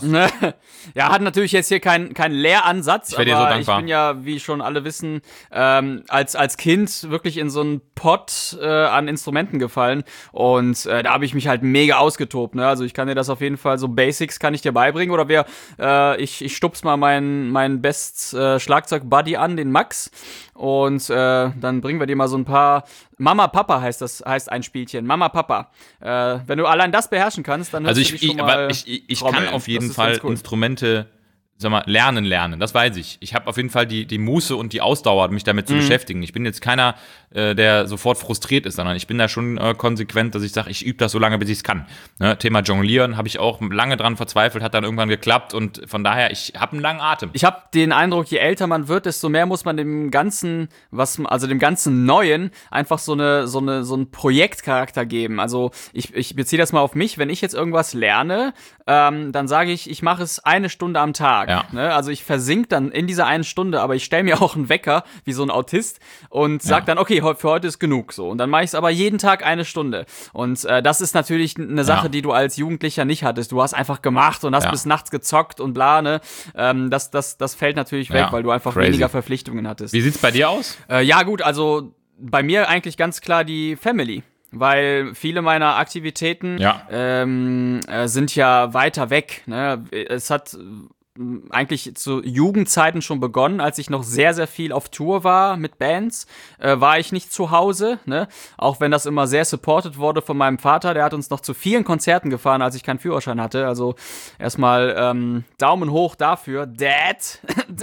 Ja, hat natürlich jetzt hier keinen kein Lehransatz, wär dir so aber dankbar. ich bin ja, wie schon alle wissen, ähm, als, als Kind wirklich in so einen Pott äh, an Instrumenten gefallen und äh, da habe ich mich halt mega ausgetobt. Ne? Also ich kann dir das auf jeden Fall, so Basics kann ich dir beibringen oder wer, äh, ich, ich stups mal meinen mein Best äh, Schlagzeug-Buddy an, den Max, und äh, dann bringen wir dir mal so ein paar. Mama Papa heißt das, heißt ein Spielchen. Mama Papa. Äh, wenn du allein das beherrschen kannst, dann Also hörst ich, du dich ich, schon mal aber ich, ich, ich kann trommeln. auf jeden Das ist Fall ganz cool. Instrumente, sag mal, lernen, lernen. Das weiß ich. Ich habe auf jeden Fall die, die Muße und die Ausdauer, mich damit zu Mhm. beschäftigen. Ich bin jetzt keiner, äh, der sofort frustriert ist, sondern ich bin da schon äh, konsequent, dass ich sage, ich übe das so lange, bis ich es kann. Ne? Thema Jonglieren habe ich auch lange dran verzweifelt, hat dann irgendwann geklappt und von daher, ich habe einen langen Atem. Ich habe den Eindruck, je älter man wird, desto mehr muss man dem ganzen, was, also dem ganzen Neuen einfach so eine, so eine, so einen Projektcharakter geben. Also ich, ich beziehe das mal auf mich. Wenn ich jetzt irgendwas lerne, ähm, dann sage ich, ich mache es eine Stunde am Tag. Ja. Ne? Also ich versink dann in dieser einen Stunde, aber ich stelle mir auch einen Wecker wie so ein Autist und sag Ja. dann, okay, okay, heu- für heute ist genug so. Und dann mache ich es aber jeden Tag eine Stunde. Und äh, das ist natürlich eine Sache, Ja. die du als Jugendlicher nicht hattest. Du hast einfach gemacht und hast Ja. bis nachts gezockt und bla, ne? Ähm, das, das, das fällt natürlich weg, Ja, weil du einfach crazy. weniger Verpflichtungen hattest. Wie sieht's bei dir aus? Äh, ja, gut, also bei mir eigentlich ganz klar die Family. Weil viele meiner Aktivitäten Ja. ähm, äh, sind ja weiter weg. Ne? Es hat äh, eigentlich zu Jugendzeiten schon begonnen, als ich noch sehr, sehr viel auf Tour war mit Bands, äh, war ich nicht zu Hause. Ne? Auch wenn das immer sehr supported wurde von meinem Vater, der hat uns noch zu vielen Konzerten gefahren, als ich keinen Führerschein hatte. Also erstmal ähm, Daumen hoch dafür. Dad!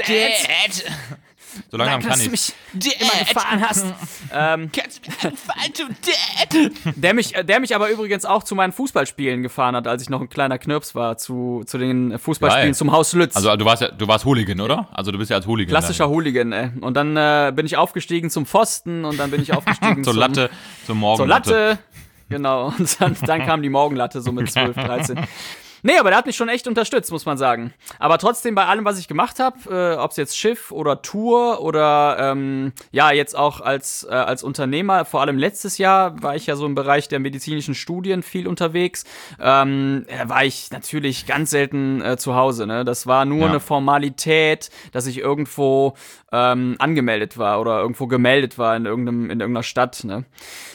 Dad! So langsam Danke, kann dass du ich. mich immer gefahren hast. ähm, Kannst du mir anfallen, du Dad? der, mich, der mich aber übrigens auch zu meinen Fußballspielen gefahren hat, als ich noch ein kleiner Knirps war, zu, zu den Fußballspielen Geil. zum Haus Lütz. Also du warst ja, du warst Hooligan, oder? Also du bist ja als Hooligan. Klassischer Hooligan, ey. Und dann äh, bin ich aufgestiegen zum Pfosten und dann bin ich aufgestiegen zur zum, Latte, zur Morgen. zur Latte. Genau. Und dann, dann kam die Morgenlatte so mit zwölf, dreizehn. Nee, aber der hat mich schon echt unterstützt, muss man sagen. Aber trotzdem bei allem, was ich gemacht habe, äh, ob es jetzt Schiff oder Tour oder ähm, ja, jetzt auch als, äh, als Unternehmer, vor allem letztes Jahr war ich ja so im Bereich der medizinischen Studien viel unterwegs, ähm, äh, war ich natürlich ganz selten äh, zu Hause. Ne? Das war nur Ja. eine Formalität, dass ich irgendwo ähm, angemeldet war oder irgendwo gemeldet war in irgendeinem in irgendeiner Stadt. Ne?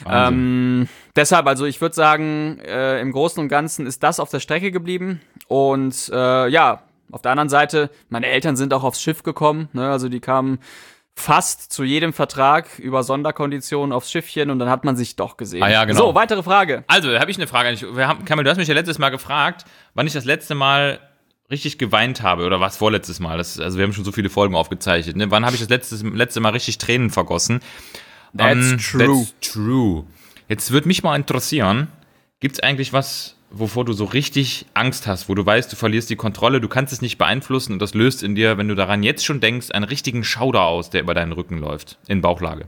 Ähm, deshalb, also ich würde sagen, äh, im Großen und Ganzen ist das auf der Strecke geblieben. Und äh, ja, auf der anderen Seite, meine Eltern sind auch aufs Schiff gekommen. Ne? Also die kamen fast zu jedem Vertrag über Sonderkonditionen aufs Schiffchen und dann hat man sich doch gesehen. Ah ja, genau. So, weitere Frage. Also, da habe ich eine Frage. Ich- Wir haben, Kamil, du hast mich ja letztes Mal gefragt, wann ich das letzte Mal richtig geweint habe oder was vorletztes Mal. Das, also wir haben schon so viele Folgen aufgezeichnet. Ne? Wann habe ich das letzte, letzte Mal richtig Tränen vergossen? That's Ähm, true. That's true. Jetzt würde mich mal interessieren, gibt es eigentlich was, wovor du so richtig Angst hast, wo du weißt, du verlierst die Kontrolle, du kannst es nicht beeinflussen und das löst in dir, wenn du daran jetzt schon denkst, einen richtigen Schauder aus, der über deinen Rücken läuft, in Bauchlage.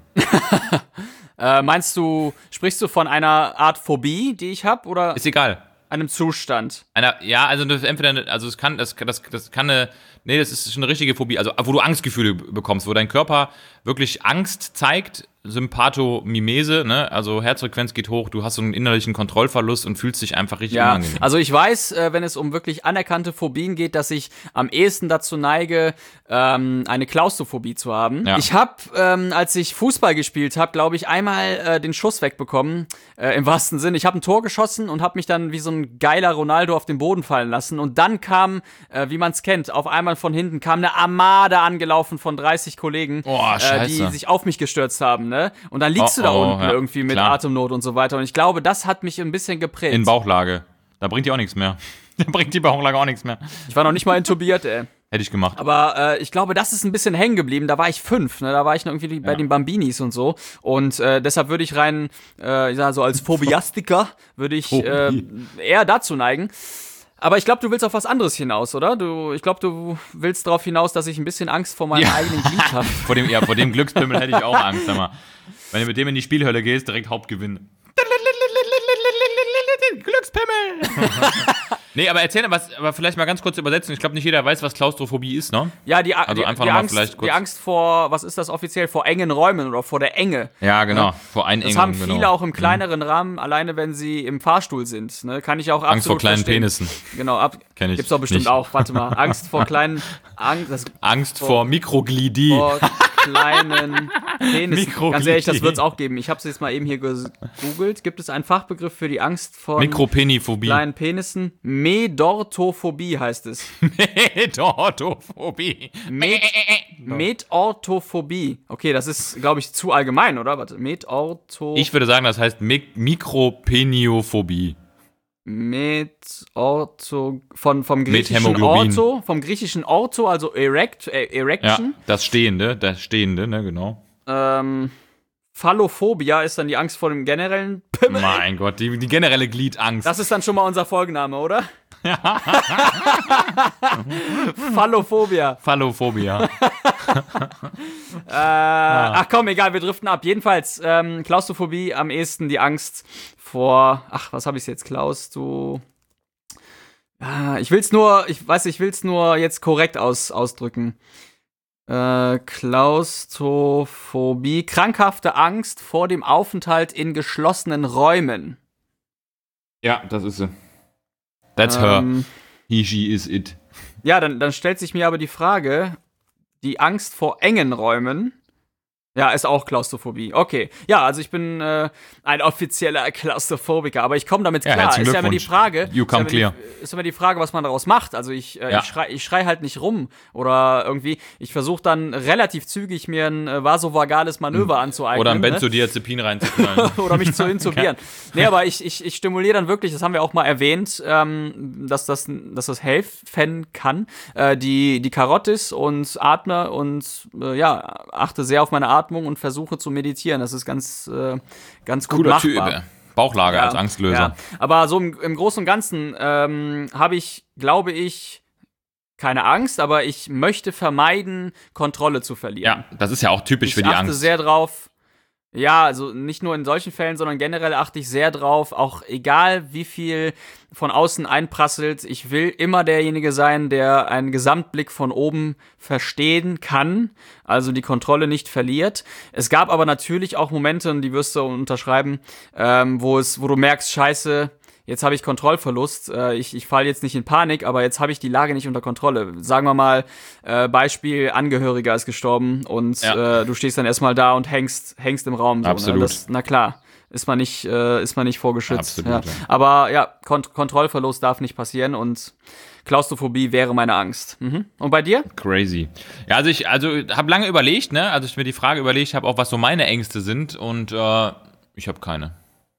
Äh, meinst du, sprichst du von einer Art Phobie, die ich habe, oder Ist egal. einem Zustand? Einer, ja, also das entweder, eine- also es kann, das, das, das kann eine, nee, das ist schon eine richtige Phobie, also wo du Angstgefühle bekommst, wo dein Körper wirklich Angst zeigt, Sympathomimese, ne, also Herzfrequenz geht hoch, du hast so einen innerlichen Kontrollverlust und fühlst dich einfach richtig Ja, unangenehm. also ich weiß, äh, wenn es um wirklich anerkannte Phobien geht, dass ich am ehesten dazu neige, ähm, eine Klaustrophobie zu haben. Ja. Ich habe, ähm, als ich Fußball gespielt habe, glaube ich, einmal äh, den Schuss wegbekommen, äh, im wahrsten Sinn. Ich habe ein Tor geschossen und habe mich dann wie so ein geiler Ronaldo auf den Boden fallen lassen. Und dann kam, äh, wie man es kennt, auf einmal von hinten kam eine Armada angelaufen von dreißig Kollegen, Oh, äh, scheiße. die sich auf mich gestürzt haben. Ne? Und dann liegst Oh, du da oh, unten ja, irgendwie mit klar. Atemnot und so weiter. Und ich glaube, das hat mich ein bisschen geprägt. In Bauchlage. Da bringt die auch nichts mehr. Da bringt die Bauchlage auch nichts mehr. Ich war noch nicht mal intubiert, ey. Hätte ich gemacht. Aber äh, ich glaube, das ist ein bisschen hängen geblieben. Da war ich fünf, ne? Da war ich noch irgendwie bei Ja. den Bambinis und so. Und äh, deshalb würde ich rein, äh, ich sag so als Phobiastiker, würde ich äh, Phobie. eher dazu neigen. Aber ich glaube, du willst auf was anderes hinaus, oder? Du, ich glaube, du willst darauf hinaus, dass ich ein bisschen Angst vor meinem Ja. eigenen Glied habe. Vor dem, ja, vor dem Glückspimmel hätte ich auch Angst, sag mal. Wenn du mit dem in die Spielhölle gehst, direkt Hauptgewinn. Glückspimmel! Nee, aber erzähl was, aber vielleicht mal ganz kurz übersetzen. Ich glaube, nicht jeder weiß, was Klaustrophobie ist, ne? Ja, die, Also die, einfach die, noch mal Angst, vielleicht kurz- die Angst vor, was ist das offiziell, vor engen Räumen oder vor der Enge. Ja, genau. Vor Einengung, Das haben viele genau. auch im kleineren Rahmen, alleine wenn sie im Fahrstuhl sind. Ne? Kann ich auch absolut Angst vor kleinen verstehen. Penissen. Genau, ab, Kenn ich gibt's doch bestimmt nicht. auch. Warte mal, Angst vor kleinen, Angst, das, Angst Vor- vor Mikroglidie. vor kleinen Penis. Mikroglidie. Ganz ehrlich, das wird's auch geben. Ich habe es jetzt mal eben hier gegoogelt. Gibt es einen Fachbegriff für die Angst vor Mikropeniphobie. kleinen Penissen? Medorthophobie heißt es. Medorthophobie. Med Medorthophobie. Okay, das ist, glaube ich, zu allgemein, oder? Warte, Medortho Ich würde sagen, das heißt Mik Mikropeniophobie. Medortho von vom griechischen Hämoglobin. Ortho, vom griechischen Ortho, also erect, äh, Ja, Erection. das Stehende, das Stehende, ne, genau. Ähm, Phallophobia ist dann die Angst vor dem generellen Pimmel. Mein Gott, die, die generelle Gliedangst. Das ist dann schon mal unser Folgenname, oder? Phallophobia. Phallophobia. Äh, Ach komm, egal, wir driften ab. Jedenfalls, ähm, Klaustrophobie am ehesten die Angst vor. Ach, was habe ich jetzt? Klaustro. Ah, ich will's nur, ich weiß, ich will's nur jetzt korrekt aus, ausdrücken. Äh, Klaustrophobie, krankhafte Angst vor dem Aufenthalt in geschlossenen Räumen. Ja, das ist sie. That's Ähm, her. He, she is it. Ja, dann, dann stellt sich mir aber die Frage, die Angst vor engen Räumen. Ja, ist auch Klaustrophobie. Okay. Ja, also ich bin äh, ein offizieller Klaustrophobiker, aber ich komme damit Ja, klar. herzlichen Ist ja immer die Glückwunsch. Frage. You come ist ja immer clear. Die, ist immer die Frage, was man daraus macht. Also ich, äh, Ja. ich schrei ich schrei halt nicht rum oder irgendwie. Ich versuche dann relativ zügig mir ein äh, vasovagales Manöver anzueignen. Oder ein ne? Benzodiazepin reinzuknallen. Oder mich zu intubieren. Nee, aber ich, ich, ich stimuliere dann wirklich, das haben wir auch mal erwähnt, ähm, dass, das, dass das helfen kann. Äh, die, die Karotis und atme und äh, ja, achte sehr auf meine Atmung und versuche zu meditieren. Das ist ganz, äh, ganz gut Cooler machbar. Typ. Bauchlage Ja, als Angstlöser. Ja. Aber so im, im Großen und Ganzen ähm, habe ich, glaube ich, keine Angst, aber ich möchte vermeiden, Kontrolle zu verlieren. Ja, das ist ja auch typisch Ich für die achte Angst. sehr drauf. Ja, also nicht nur in solchen Fällen, sondern generell achte ich sehr drauf, auch egal wie viel von außen einprasselt, ich will immer derjenige sein, der einen Gesamtblick von oben verstehen kann, also die Kontrolle nicht verliert. Es gab aber natürlich auch Momente, und die wirst du unterschreiben, ähm, wo es, wo du merkst, scheiße, jetzt habe ich Kontrollverlust, äh, ich, ich falle jetzt nicht in Panik, aber jetzt habe ich die Lage nicht unter Kontrolle. Sagen wir mal, äh, Beispiel, Angehöriger ist gestorben und Ja. äh, du stehst dann erstmal da und hängst, hängst im Raum. So, Absolut. Ne? Das, na klar, ist man nicht, äh, ist man nicht vorgeschützt. Absolut, ja. ja. Aber ja, Kont- Kontrollverlust darf nicht passieren und Klaustrophobie wäre meine Angst. Mhm. Und bei dir? Crazy. Ja, also ich also habe lange überlegt, ne? Also ich mir die Frage überlegt habe, auch was so meine Ängste sind und äh, ich habe keine.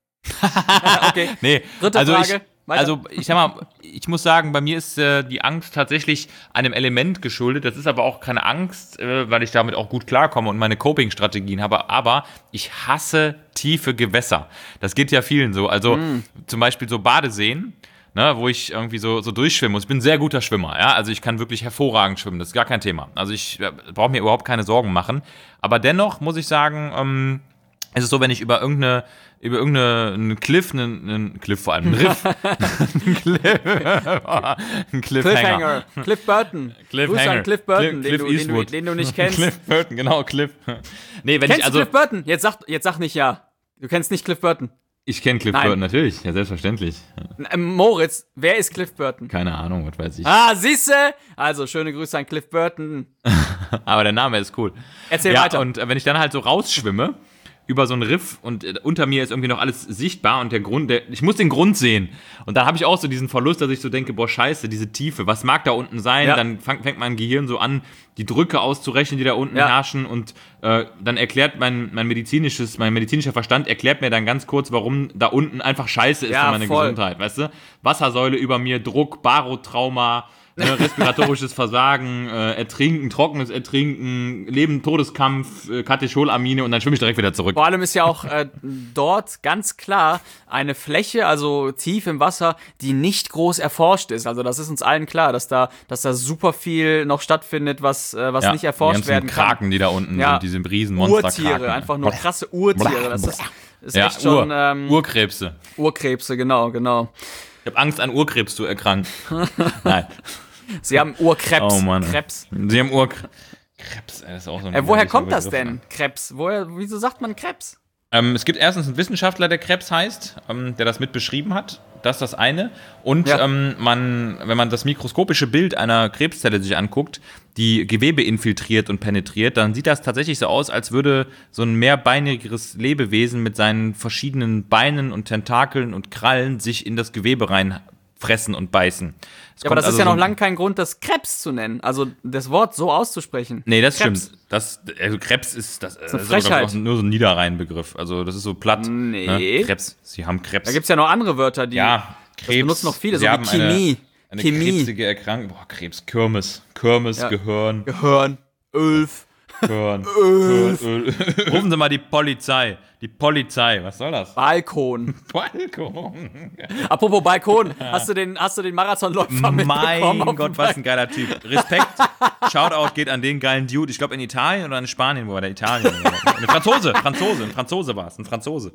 Okay. Nee, Dritte also Frage. ich, Weiter. also ich sag mal, ich muss sagen, bei mir ist äh, die Angst tatsächlich einem Element geschuldet. Das ist aber auch keine Angst, äh, weil ich damit auch gut klarkomme und meine Coping-Strategien habe. Aber ich hasse tiefe Gewässer. Das geht ja vielen so. Also zum Beispiel so Badeseen, ne, wo ich irgendwie so, so durchschwimmen muss. Ich bin ein sehr guter Schwimmer, ja. Also ich kann wirklich hervorragend schwimmen. Das ist gar kein Thema. Also ich äh, brauche mir überhaupt keine Sorgen machen. Aber dennoch muss ich sagen, ähm, es ist so, wenn ich über irgendeine, über irgendeinen Cliff, einen, einen Cliff vor allem, einen Riff, einen Cliff, ein Cliffhanger. Cliffhanger. Cliff Burton. Cliffhanger. Grüße an Cliff Burton, Cliff- Cliff den, du, den, du, Eastwood. den du nicht kennst. Cliff Burton, genau, Cliff. Nee, wenn Kennst ich also, du Cliff Burton? Jetzt sag, jetzt sag nicht ja. Du kennst nicht Cliff Burton. ich kenne Cliff Nein. Burton natürlich, ja, selbstverständlich. Ähm, Moritz, wer ist Cliff Burton? Keine Ahnung, was weiß ich. Ah, siehste? Also, schöne Grüße an Cliff Burton. Aber der Name ist cool. Erzähl ja, weiter. Und äh, wenn ich dann halt so rausschwimme über so einen Riff und äh, unter mir ist irgendwie noch alles sichtbar und der Grund, der, ich muss den Grund sehen. Und dann habe ich auch so diesen Verlust, dass ich so denke, boah, scheiße, diese Tiefe, was mag da unten sein? Ja. Dann fang, fängt mein Gehirn so an, die Drücke auszurechnen, die da unten Ja. herrschen und äh, dann erklärt mein, mein medizinisches, mein medizinischer Verstand erklärt mir dann ganz kurz, warum da unten einfach scheiße ist Ja, für meine voll. Gesundheit, weißt du? Wassersäule über mir, Druck, Barotrauma, ne, respiratorisches Versagen, äh, Ertrinken, trockenes Ertrinken, Leben, Todeskampf, äh, Katecholamine und dann schwimme ich direkt wieder zurück. Vor allem ist ja auch äh, dort ganz klar eine Fläche, also tief im Wasser, die nicht groß erforscht ist. Also das ist uns allen klar, dass da, dass da super viel noch stattfindet, was, äh, was Ja, nicht erforscht die ganzen werden kann. Kraken, die da unten Ja. sind, diese Riesenmonster. Urtiere, einfach nur krasse Urtiere. Das ist, ist Ja, echt schon Ur, ähm, Urkrebse. Urkrebse, genau, genau. Ich habe Angst, an Urkrebs zu erkranken. Nein. Sie haben Urkrebs. Oh Mann. Krebs. Sie haben Urkrebs. Krebs, ey, das ist auch so ein Äh, woher widerlicher kommt das Begriff, denn? Krebs. Woher, wieso sagt man Krebs? Ähm, es gibt erstens einen Wissenschaftler, der Krebs heißt, ähm, der das mit beschrieben hat. Das ist das eine. Und Ja. ähm, man, wenn man das mikroskopische Bild einer Krebszelle sich anguckt, die Gewebe infiltriert und penetriert, dann sieht das tatsächlich so aus, als würde so ein mehrbeinigeres Lebewesen mit seinen verschiedenen Beinen und Tentakeln und Krallen sich in das Gewebe reinfressen und beißen. Es Ja, aber kommt das also ist ja so noch ein- lange kein Grund, das Krebs zu nennen. Also das Wort so auszusprechen. Nee, das Krebs. stimmt. Das, also Krebs ist, das, das eine ist aber, glaub Frechheit. ich, auch nur so ein Niederrhein-Begriff. Also das ist so platt. Nee. Ne? Krebs. Sie haben Krebs. Da gibt's ja noch andere Wörter, die ja, Krebs. benutzen noch viele, Sie so wie haben Chemie. Eine, eine Chemie. krebsige Erkrankung. Boah, Krebs. Kirmes. Kirmes, Ja. Gehirn. Gehirn, Ölf. Gehirn. Gehirn, Öl. Rufen Sie mal die Polizei. Die Polizei. Was soll das? Balkon. Balkon. Apropos Balkon, hast du den, hast du den Marathonläufer mitbekommen? Mein auf dem Gott, was ein geiler Typ. Respekt. Shoutout geht an den geilen Dude. Ich glaube in Italien oder in Spanien, wo war der Italien? Ein Franzose, Franzose, ein Franzose war es, ein Franzose.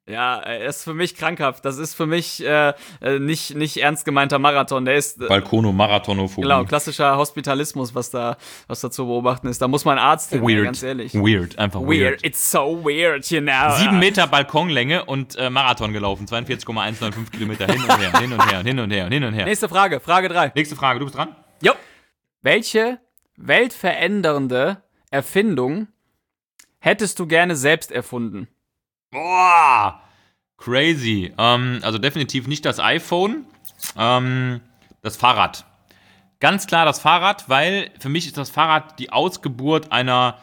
Ja, er ist für mich krankhaft. Das ist für mich äh, äh, nicht, nicht ernst gemeinter Marathon. Der ist äh, Balkono, Marathonophobie. genau, klassischer Hospitalismus, was da, was da zu beobachten ist. Da muss man Arzt hin, Weird. ganz ehrlich. Weird, einfach weird. Weird, it's so weird, you know. Sieben Meter Balkonlänge und äh, Marathon gelaufen, zweiundvierzig Komma hundertfünfundneunzig Kilometer hin und her, hin und her, hin und her, hin und her. Nächste Frage, Frage drei. Nächste Frage, du bist dran? Jo. Welche weltverändernde Erfindung hättest du gerne selbst erfunden? Boah, crazy. Ähm, also definitiv nicht das iPhone, ähm, das Fahrrad. Ganz klar das Fahrrad, weil für mich ist das Fahrrad die Ausgeburt einer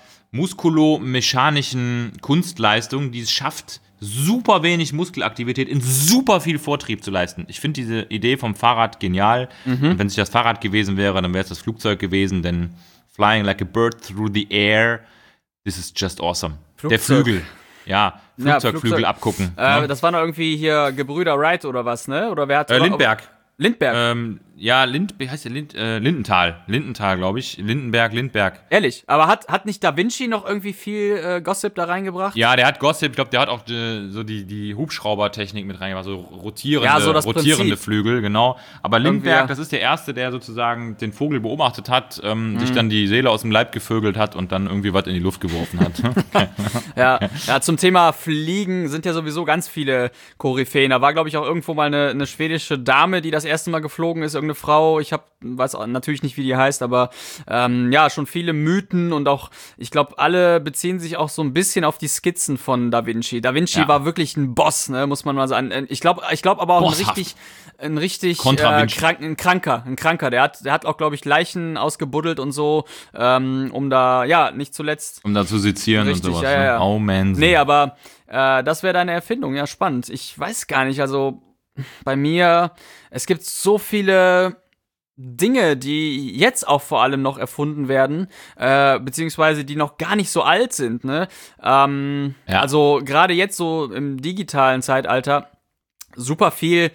muskulomechanischen Kunstleistung, die es schafft, super wenig Muskelaktivität in super viel Vortrieb zu leisten. Ich finde diese Idee vom Fahrrad genial. Mhm. Und wenn es nicht das Fahrrad gewesen wäre, dann wäre es das Flugzeug gewesen, denn flying like a bird through the air, this is just awesome. Flugzeug. Der Flügel. Ja, Ja, Flugzeugflügel Flugzeug. abgucken. Äh, ne? Das waren doch irgendwie hier Gebrüder Wright oder was, ne? Oder wer hat äh, Lindbergh. Lindbergh. Ähm, ja, Lind, wie heißt der? Lind, äh, Lindenthal. Lindenthal, glaube ich. Lindenberg, Lindbergh. Ehrlich, aber hat, hat nicht Da Vinci noch irgendwie viel äh, Gossip da reingebracht? Ja, der hat Gossip, ich glaube, der hat auch äh, so die, die Hubschraubertechnik mit reingebracht, so rotierende, Ja, so das rotierende Prinzip. Flügel, genau. Aber Lindbergh, Irgendwie, ja. das ist der Erste, der sozusagen den Vogel beobachtet hat, ähm, Mhm. sich dann die Seele aus dem Leib gevögelt hat und dann irgendwie was in die Luft geworfen hat. Ja, ja, zum Thema Fliegen sind ja sowieso ganz viele Koryphäen. Da war, glaube ich, auch irgendwo mal eine, eine schwedische Dame, die das erste Mal geflogen ist, irgendeine Frau. Ich habe weiß auch natürlich nicht, wie die heißt, aber ähm, ja, schon viele Mythen und auch, ich glaube, alle beziehen sich auch so ein bisschen auf die Skizzen von Da Vinci. Da Vinci Ja. war wirklich ein Boss, ne, muss man mal sagen. Ich glaube, ich glaube aber auch ein Bosshaft. richtig, ein richtig Contra äh, Vinci. krank, ein Kranker, ein Kranker. Der hat, der hat auch, glaube ich, Leichen ausgebuddelt und so, ähm, um da, ja, nicht zuletzt. Um da zu sezieren Richtig, und sowas. ja, ja, ja. Ne? Oh man. Nee, aber äh, das wäre deine Erfindung, ja, spannend. Ich weiß gar nicht, also bei mir, es gibt so viele Dinge, die jetzt auch vor allem noch erfunden werden, äh, beziehungsweise die noch gar nicht so alt sind, ne? Ähm, Ja. Also gerade jetzt so im digitalen Zeitalter super viel,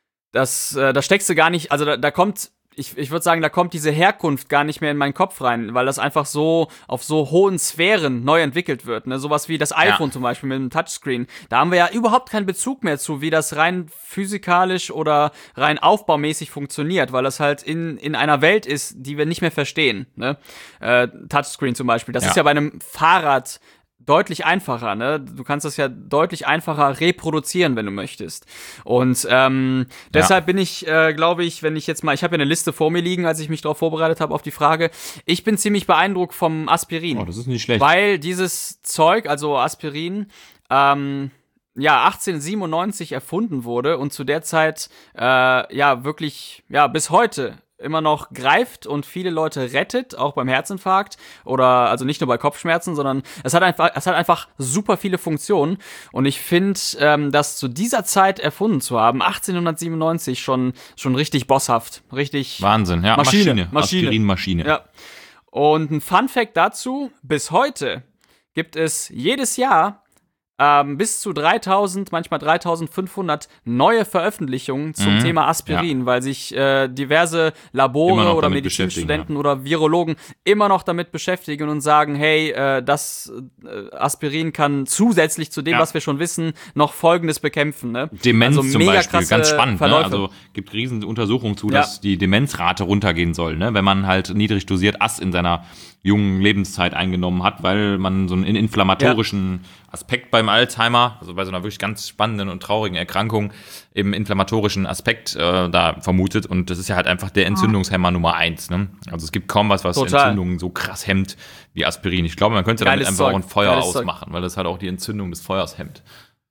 das, äh, da steckst du gar nicht, also da, da kommt, ich, ich würde sagen, da kommt diese Herkunft gar nicht mehr in meinen Kopf rein, weil das einfach so auf so hohen Sphären neu entwickelt wird, ne? Sowas wie das iPhone zum Beispiel mit dem Touchscreen. Da haben wir ja überhaupt keinen Bezug mehr zu, wie das rein physikalisch oder rein aufbaumäßig funktioniert, weil das halt in, in einer Welt ist, die wir nicht mehr verstehen, ne? Äh, Touchscreen zum Beispiel. Das Ja. ist ja bei einem Fahrrad deutlich einfacher, ne? Du kannst das ja deutlich einfacher reproduzieren, wenn du möchtest. Und ähm, deshalb bin ich, äh, glaube ich, wenn ich jetzt mal, ich habe ja eine Liste vor mir liegen, als ich mich darauf vorbereitet habe auf die Frage. Ich bin ziemlich beeindruckt vom Aspirin. Oh, das ist nicht schlecht. Weil dieses Zeug, also Aspirin, ähm, ja, achtzehnhundertsiebenundneunzig erfunden wurde und zu der Zeit, äh, ja, wirklich, ja, bis heute immer noch greift und viele Leute rettet, auch beim Herzinfarkt oder, also nicht nur bei Kopfschmerzen, sondern es hat einfach, es hat einfach super viele Funktionen und ich finde, ähm, das zu dieser Zeit erfunden zu haben, achtzehnhundertsiebenundneunzig, schon, schon richtig bosshaft, richtig Wahnsinn, ja. Maschine, Maschine. Aspirinmaschine. ja. Und ein Fun-Fact dazu, bis heute gibt es jedes Jahr ähm, bis zu dreitausend, manchmal dreitausendfünfhundert neue Veröffentlichungen zum Mhm, Thema Aspirin, weil sich äh, diverse Immer Labore noch oder damit Medizinstudenten oder Virologen immer noch damit beschäftigen und sagen, hey, äh, das äh, Aspirin kann zusätzlich zu dem, Ja. was wir schon wissen, noch Folgendes bekämpfen. Ne? Demenz also zum mega Beispiel, krasse ganz spannend. Ne? Verläufe. Also gibt riesen Untersuchungen zu, Ja. dass die Demenzrate runtergehen soll, ne? Wenn man halt niedrig dosiert Ass in seiner jungen Lebenszeit eingenommen hat, weil man so einen inflammatorischen Aspekt beim Alzheimer, also bei so einer wirklich ganz spannenden und traurigen Erkrankung, im inflammatorischen Aspekt äh, da vermutet. Und das ist ja halt einfach der Entzündungshemmer Nummer eins. Ne? Also es gibt kaum was, was Total. Entzündungen so krass hemmt wie Aspirin. Ich glaube, man könnte damit Geiles einfach Zeug. auch ein Feuer Geiles Zeug. ausmachen, weil das halt auch die Entzündung des Feuers hemmt.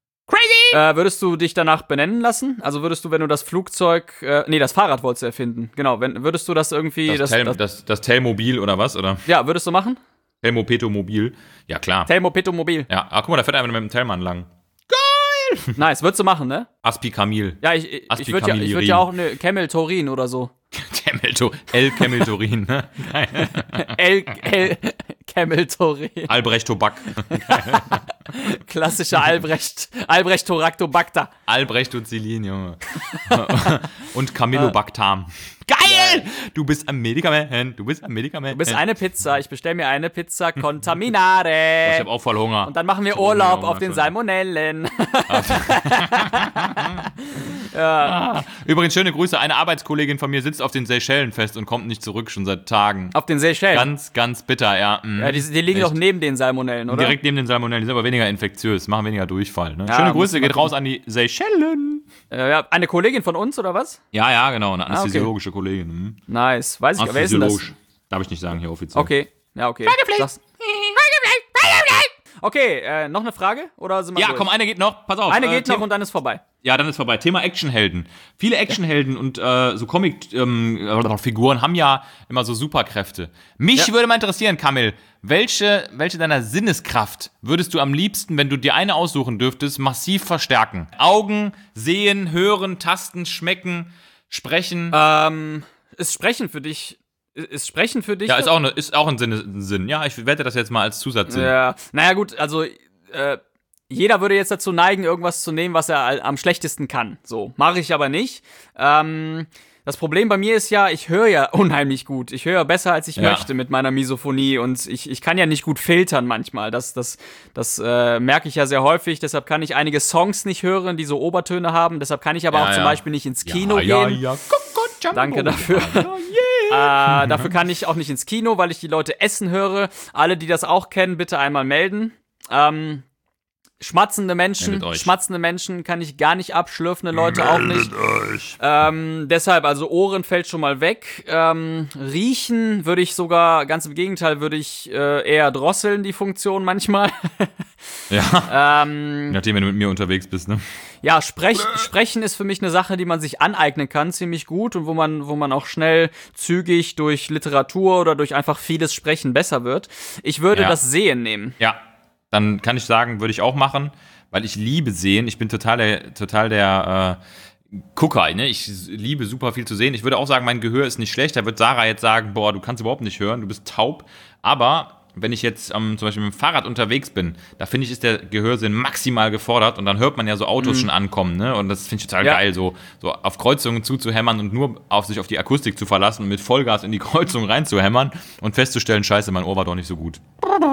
Äh, würdest du dich danach benennen lassen? Also würdest du, wenn du das Flugzeug, äh, nee, das Fahrrad wolltest du erfinden. Genau, wenn, würdest du das irgendwie, Das, das, Tel, das, das, das Telmobil oder was? Oder ja, würdest du machen? Telmopetomobil? Ja, klar. Telmopetomobil. Ja, ach, guck mal, da fährt einer mit dem Tellmann lang. Nice, würdest du machen, ne? Aspikamil. Ja, ich, ich, ich würde ja, ich würd ja auch eine Camel Torin oder so. Camelto, L. Cameltorin, ne? L, L, Camel Torin. Albrecht Tobak. Klassischer Albrecht, Albrecht Toractobacter. Albrecht und Celine, Junge. Und Camelobactam. Geil! Du bist ein Medikament, du bist ein Medikament. Du bist eine Pizza, ich bestelle mir eine Pizza Contaminare. Ich habe auch voll Hunger. Und dann machen wir Urlaub auf den Salmonellen. Ja. Übrigens, schöne Grüße. Eine Arbeitskollegin von mir sitzt auf den Seychellen fest und kommt nicht zurück, schon seit Tagen. Auf den Seychellen? Ganz, ganz bitter, ja. Mhm. Ja, die, die liegen doch neben den Salmonellen, oder? Direkt neben den Salmonellen, die sind aber weniger infektiös, machen weniger Durchfall. Ne? Ja, schöne Grüße, geht raus an die Seychellen. Äh, ja, eine Kollegin von uns, oder was? Ja, ja, genau, eine anästhesiologische ah, okay. Kollegin. Mhm. Nice, weiß ich, wer ist denn das? Darf ich nicht sagen hier offiziell. Okay, ja, okay. Sag's. Okay, äh, noch eine Frage? Oder sind wir Ja, durch? komm, eine geht noch. Pass auf. Eine äh, geht noch Thema, und dann ist vorbei. Ja, dann ist vorbei. Thema Actionhelden. Viele Actionhelden und äh, so Comic-Figuren ähm, haben ja immer so Superkräfte. Mich Ja. würde mal interessieren, Kamil, welche, welche deiner Sinneskraft würdest du am liebsten, wenn du dir eine aussuchen dürftest, massiv verstärken? Augen, sehen, hören, tasten, schmecken, sprechen. Ähm, ist Sprechen für dich... Ist Sprechen für dich... ja, ist auch, eine, ist auch ein, Sinn, ein Sinn. Ja, ich wette das jetzt mal als Zusatzsinn. Ja, naja gut, also äh, jeder würde jetzt dazu neigen, irgendwas zu nehmen, was er all- am schlechtesten kann. So, mache ich aber nicht. Ähm, das Problem bei mir ist ja, ich höre ja unheimlich gut. Ich höre besser, als ich Ja. möchte mit meiner Misophonie und ich, ich kann ja nicht gut filtern manchmal. Das, das, das äh, merke ich ja sehr häufig. Deshalb kann ich einige Songs nicht hören, die so Obertöne haben. Deshalb kann ich aber Ja, auch ja. zum Beispiel nicht ins Kino ja, gehen. Ja, ja, Coco Jumbo. Danke dafür. Äh, dafür kann ich auch nicht ins Kino, weil ich die Leute essen höre. Alle, die das auch kennen, bitte einmal melden. Ähm, schmatzende Menschen, Meldet euch. schmatzende Menschen kann ich gar nicht abschlürfende Leute auch nicht. Ähm, deshalb, also Ohren fällt schon mal weg. Ähm, riechen würde ich sogar, ganz im Gegenteil, würde ich äh, eher drosseln, die Funktion manchmal. Ja, ähm, je nachdem, wenn du mit mir unterwegs bist, ne? Ja, Sprech, Sprechen ist für mich eine Sache, die man sich aneignen kann, ziemlich gut und wo man, wo man auch schnell, zügig durch Literatur oder durch einfach vieles Sprechen besser wird. Ich würde Ja. das Sehen nehmen. Ja, dann kann ich sagen, würde ich auch machen, weil ich liebe sehen. Ich bin total der, total der äh, Gucker, ne? Ich liebe super viel zu sehen. Ich würde auch sagen, mein Gehör ist nicht schlecht. Da wird Sarah jetzt sagen, boah, du kannst überhaupt nicht hören, du bist taub. Aber wenn ich jetzt ähm, zum Beispiel mit dem Fahrrad unterwegs bin, da finde ich, ist der Gehörsinn maximal gefordert und dann hört man ja so Autos schon ankommen, ne? Und das finde ich total Ja. geil, so, so auf Kreuzungen zuzuhämmern und nur auf sich auf die Akustik zu verlassen und mit Vollgas in die Kreuzung reinzuhämmern und festzustellen, scheiße, mein Ohr war doch nicht so gut.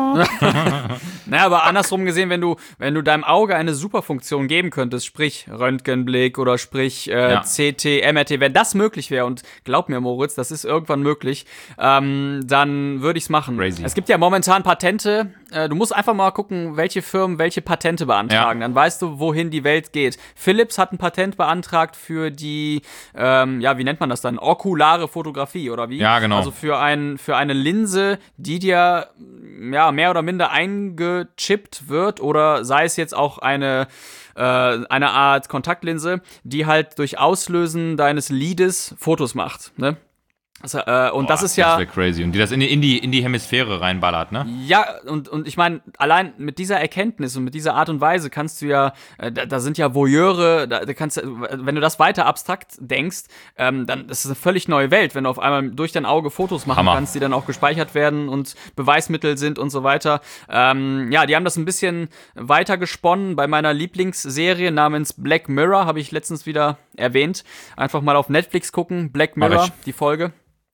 Naja, aber andersrum gesehen, wenn du, wenn du deinem Auge eine Superfunktion geben könntest, sprich Röntgenblick oder sprich äh, Ja. C T, M R T, wenn das möglich wäre, und glaub mir, Moritz, das ist irgendwann möglich, ähm, dann würde ich's machen. Crazy. Es gibt ja momentan Patente, äh, du musst einfach mal gucken, welche Firmen welche Patente beantragen, Ja. dann weißt du, wohin die Welt geht. Philips hat ein Patent beantragt für die, ähm, ja, wie nennt man das dann? Okulare Fotografie, oder wie? Ja, genau. Also für, ein, für eine Linse, die dir ja, mehr oder minder eingechippt wird, oder sei es jetzt auch eine, äh, eine Art Kontaktlinse, die halt durch Auslösen deines Lides Fotos macht, ne? Also, äh, und Boah, das ist ja... Das wäre crazy. Und die das in die, in die, in die Hemisphäre reinballert, ne? Ja, und, und ich meine, allein mit dieser Erkenntnis und mit dieser Art und Weise kannst du ja, äh, da, da sind ja Voyeure, da, da kannst du, wenn du das weiter abstrakt denkst, ähm, dann ist es eine völlig neue Welt, wenn du auf einmal durch dein Auge Fotos machen Hammer. kannst, die dann auch gespeichert werden und Beweismittel sind und so weiter. Ähm, ja, die haben das ein bisschen weiter gesponnen bei meiner Lieblingsserie namens Black Mirror, habe ich letztens wieder erwähnt. Einfach mal auf Netflix gucken, Black Mach Mirror, ich. die Folge.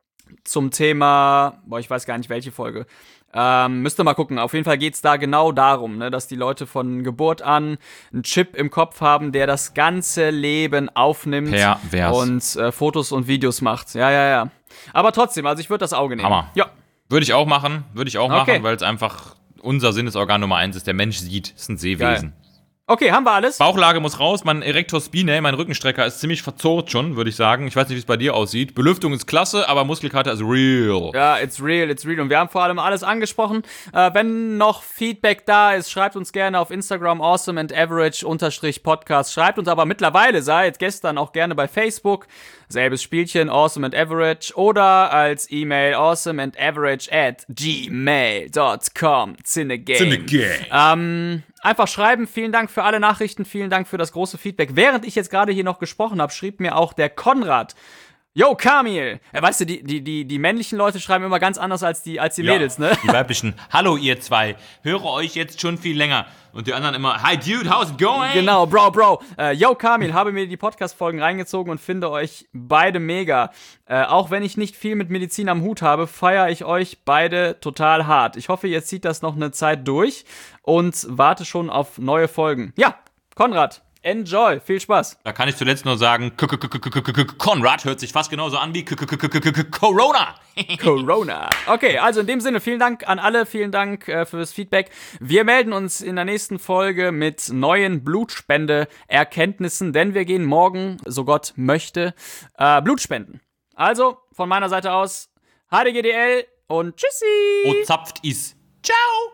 Zum Thema, boah, ich weiß gar nicht, welche Folge. Ähm, müsst ihr mal gucken. Auf jeden Fall geht's da genau darum, ne, dass die Leute von Geburt an einen Chip im Kopf haben, der das ganze Leben aufnimmt Pervers. und äh, Fotos und Videos macht. Ja, ja, ja. Aber trotzdem, also ich würde das Auge nehmen. Hammer. Ja. Würde ich auch machen, würde ich auch Okay. machen, weil es einfach unser Sinnesorgan Nummer eins ist. Der Mensch sieht, ist ein Seewesen. Okay, haben wir alles? Bauchlage muss raus, mein Erector Spinae, mein Rückenstrecker ist ziemlich verzurrt schon, würde ich sagen. Ich weiß nicht, wie es bei dir aussieht. Belüftung ist klasse, aber Muskelkater ist real. Ja, it's real, it's real. Und wir haben vor allem alles angesprochen. Äh, wenn noch Feedback da ist, schreibt uns gerne auf Instagram awesome and average unterstrich Podcast. Schreibt uns aber mittlerweile, seit gestern auch gerne bei Facebook. Selbes Spielchen, awesome and average. Oder als E-Mail awesome and average at gmail dot com. Cinegame. Ähm, einfach schreiben. Vielen Dank für alle Nachrichten. Vielen Dank für das große Feedback. Während ich jetzt gerade hier noch gesprochen habe, schrieb mir auch der Konrad Yo, Kamil! Ja, weißt du, die, die, die, die männlichen Leute schreiben immer ganz anders als die, als die Mädels, ne? Die weiblichen. Hallo, ihr zwei. Höre euch jetzt schon viel länger. Und die anderen immer, hi, dude, how's it going? Genau, Bro, Bro. Äh, yo, Kamil, habe mir die Podcast-Folgen reingezogen und finde euch beide mega. Äh, auch wenn ich nicht viel mit Medizin am Hut habe, feiere ich euch beide total hart. Ich hoffe, ihr zieht das noch eine Zeit durch und warte schon auf neue Folgen. Ja, Konrad. Enjoy, viel Spaß. Da kann ich zuletzt nur sagen, Konrad hört sich fast genauso an wie Corona. Corona. Okay, also in dem Sinne, vielen Dank an alle, vielen Dank äh, fürs Feedback. Wir melden uns in der nächsten Folge mit neuen Blutspende-Erkenntnissen, denn wir gehen morgen, so Gott möchte, äh, Blut spenden. Also, von meiner Seite aus, H D G D L und tschüssi. O zapft is. Ciao.